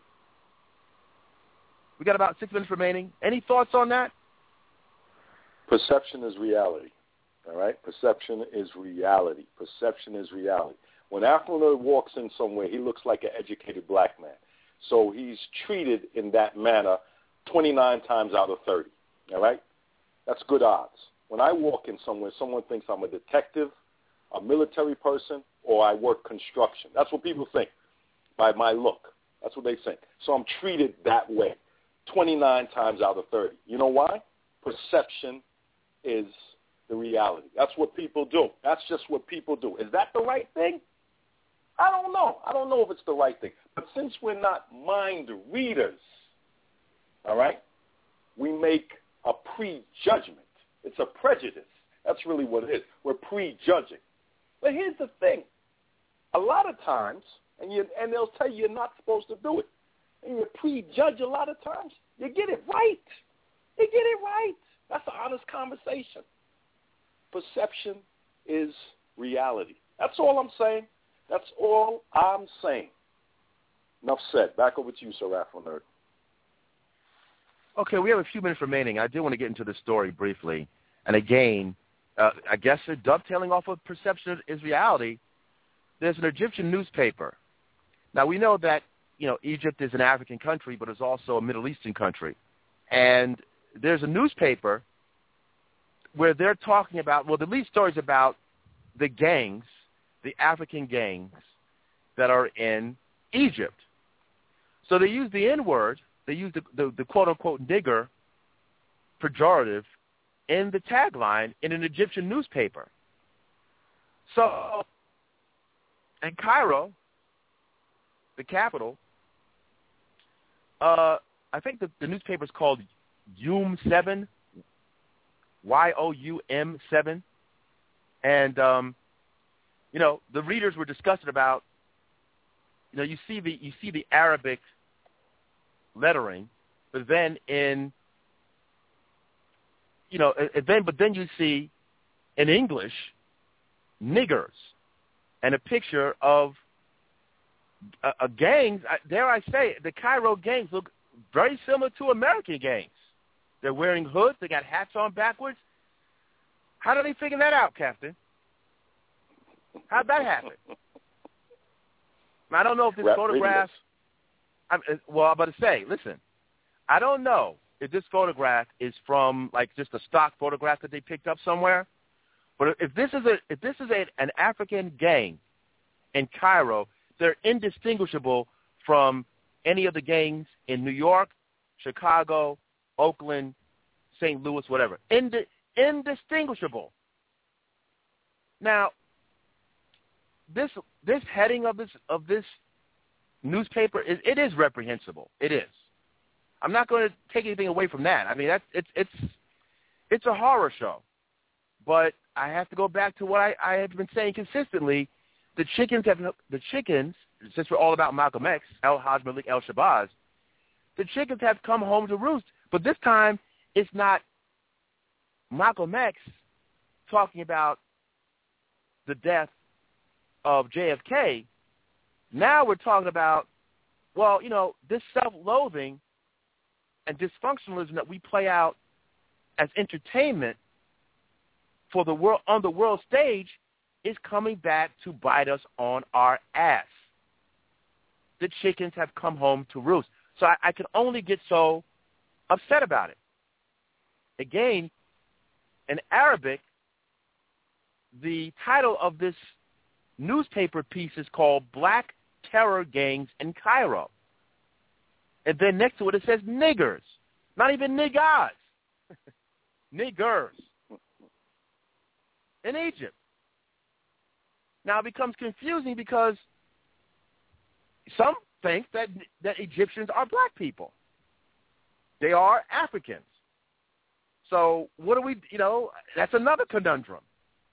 We got about 6 minutes remaining. Any thoughts on that? Perception is reality. All right? Perception is reality. Perception is reality. When Afro walks in somewhere, he looks like an educated black man. So he's treated in that manner 29 times out of 30. All right? That's good odds. When I walk in somewhere, someone thinks I'm a detective, a military person, or I work construction. That's what people think by my look. That's what they think. So I'm treated that way 29 times out of 30. You know why? Perception is the reality. That's what people do. That's just what people do. Is that the right thing? I don't know. I don't know if it's the right thing. But since we're not mind readers, all right, we make a prejudgment. It's a prejudice. That's really what it is. We're prejudging. But here's the thing. A lot of times, and they'll tell you you're not supposed to do it, and you prejudge a lot of times, you get it right. You get it right. That's an honest conversation. Perception is reality. That's all I'm saying. That's all I'm saying. Enough said. Back over to you, Sir Afro Nerd. Okay, we have a few minutes remaining. I do want to get into this story briefly. And again, I guess dovetailing off of perception is reality, there's an Egyptian newspaper. Now, we know that, Egypt is an African country, but it's also a Middle Eastern country. And there's a newspaper where they're talking about, the lead story is about the gangs, the African gangs that are in Egypt. So they use the N-word, they use the quote-unquote nigger pejorative in the tagline in an Egyptian newspaper. So in Cairo, the capital, I think the newspaper is called Youm 7, Youm 7, and the readers were discussing about, you see the Arabic lettering, but then but then you see in English niggers and a picture of gangs. Dare I say, the Cairo gangs look very similar to American gangs. They're wearing hoods. They got hats on backwards. How do they figure that out, Captain? How'd that happen? I don't know if this photograph. I'm about to say, listen, I don't know if this photograph is from like just a stock photograph that they picked up somewhere. But if this is an African gang in Cairo, they're indistinguishable from any of the gangs in New York, Chicago, Oakland, St. Louis, whatever. Indistinguishable. Now, this heading of this newspaper it is reprehensible. It is. I'm not going to take anything away from that. I mean, it's a horror show. But I have to go back to what I have been saying consistently. The chickens, since we're all about Malcolm X, El-Hajj Malik El-Shabazz, the chickens have come home to roost. But this time, it's not Malcolm X talking about the death of JFK. Now we're talking about, well, this self-loathing and dysfunctionalism that we play out as entertainment for the world on the world stage is coming back to bite us on our ass. The chickens have come home to roost. So I can only get so upset about it. Again, in Arabic, the title of this newspaper piece is called Black Terror Gangs in Cairo. And then next to it says niggers. Not even niggas. Niggers. In Egypt. Now it becomes confusing because some think that Egyptians are black people. They are Africans. So what do we, that's another conundrum.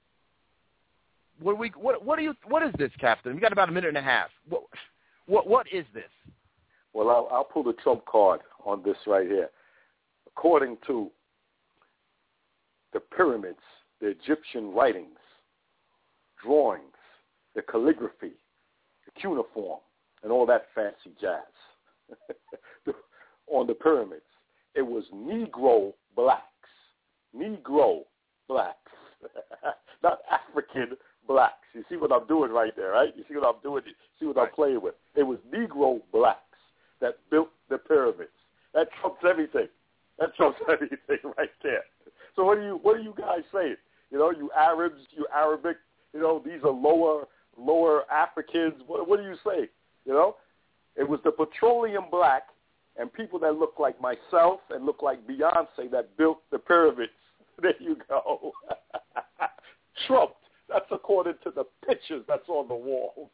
What is this, Captain? We got about a minute and a half. What is this? Well, I'll pull the trump card on this right here. According to the pyramids, the Egyptian writings, drawings, the calligraphy, the cuneiform, and all that fancy jazz on the pyramids, it was Negro blacks. Negro blacks. Not African blacks. You see what I'm doing right there, right? You see what I'm doing? You see what I'm playing with? It was Negro blacks that built the pyramids. That trumps everything. That trumps everything right there. So what are you guys saying? You Arabs, you Arabic, these are lower Africans. What do you say? It was the petroleum black and people that look like myself and look like Beyonce that built the pyramids. There you go. Trumped. That's according to the pictures that's on the walls.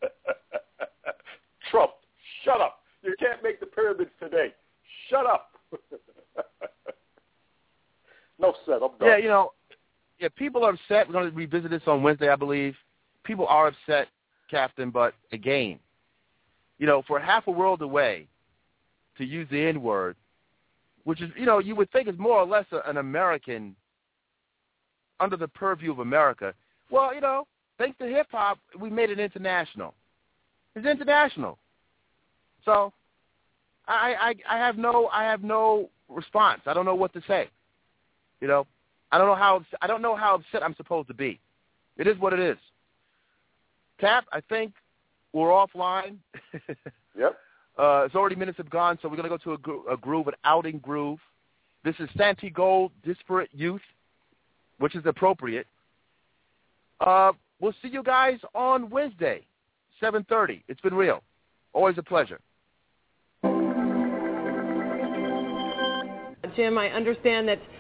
Trump, shut up. You can't make the pyramids today. Shut up. No, said. I'm done. Yeah, people are upset. We're going to revisit this on Wednesday, I believe. People are upset, Captain, but again, for half a world away to use the N-word, which is, you would think is more or less an American, under the purview of America. Well, thanks to hip-hop, we made it international. It's international. So I have no response. I don't know what to say. I don't know how upset I'm supposed to be. It is what it is. Cap, I think we're offline. Yep. It's already minutes have gone, so we're going to go to a groove, an outing groove. This is Santee Gold, Disparate Youth, which is appropriate. We'll see you guys on Wednesday, 7:30. It's been real. Always a pleasure. Jim, I understand that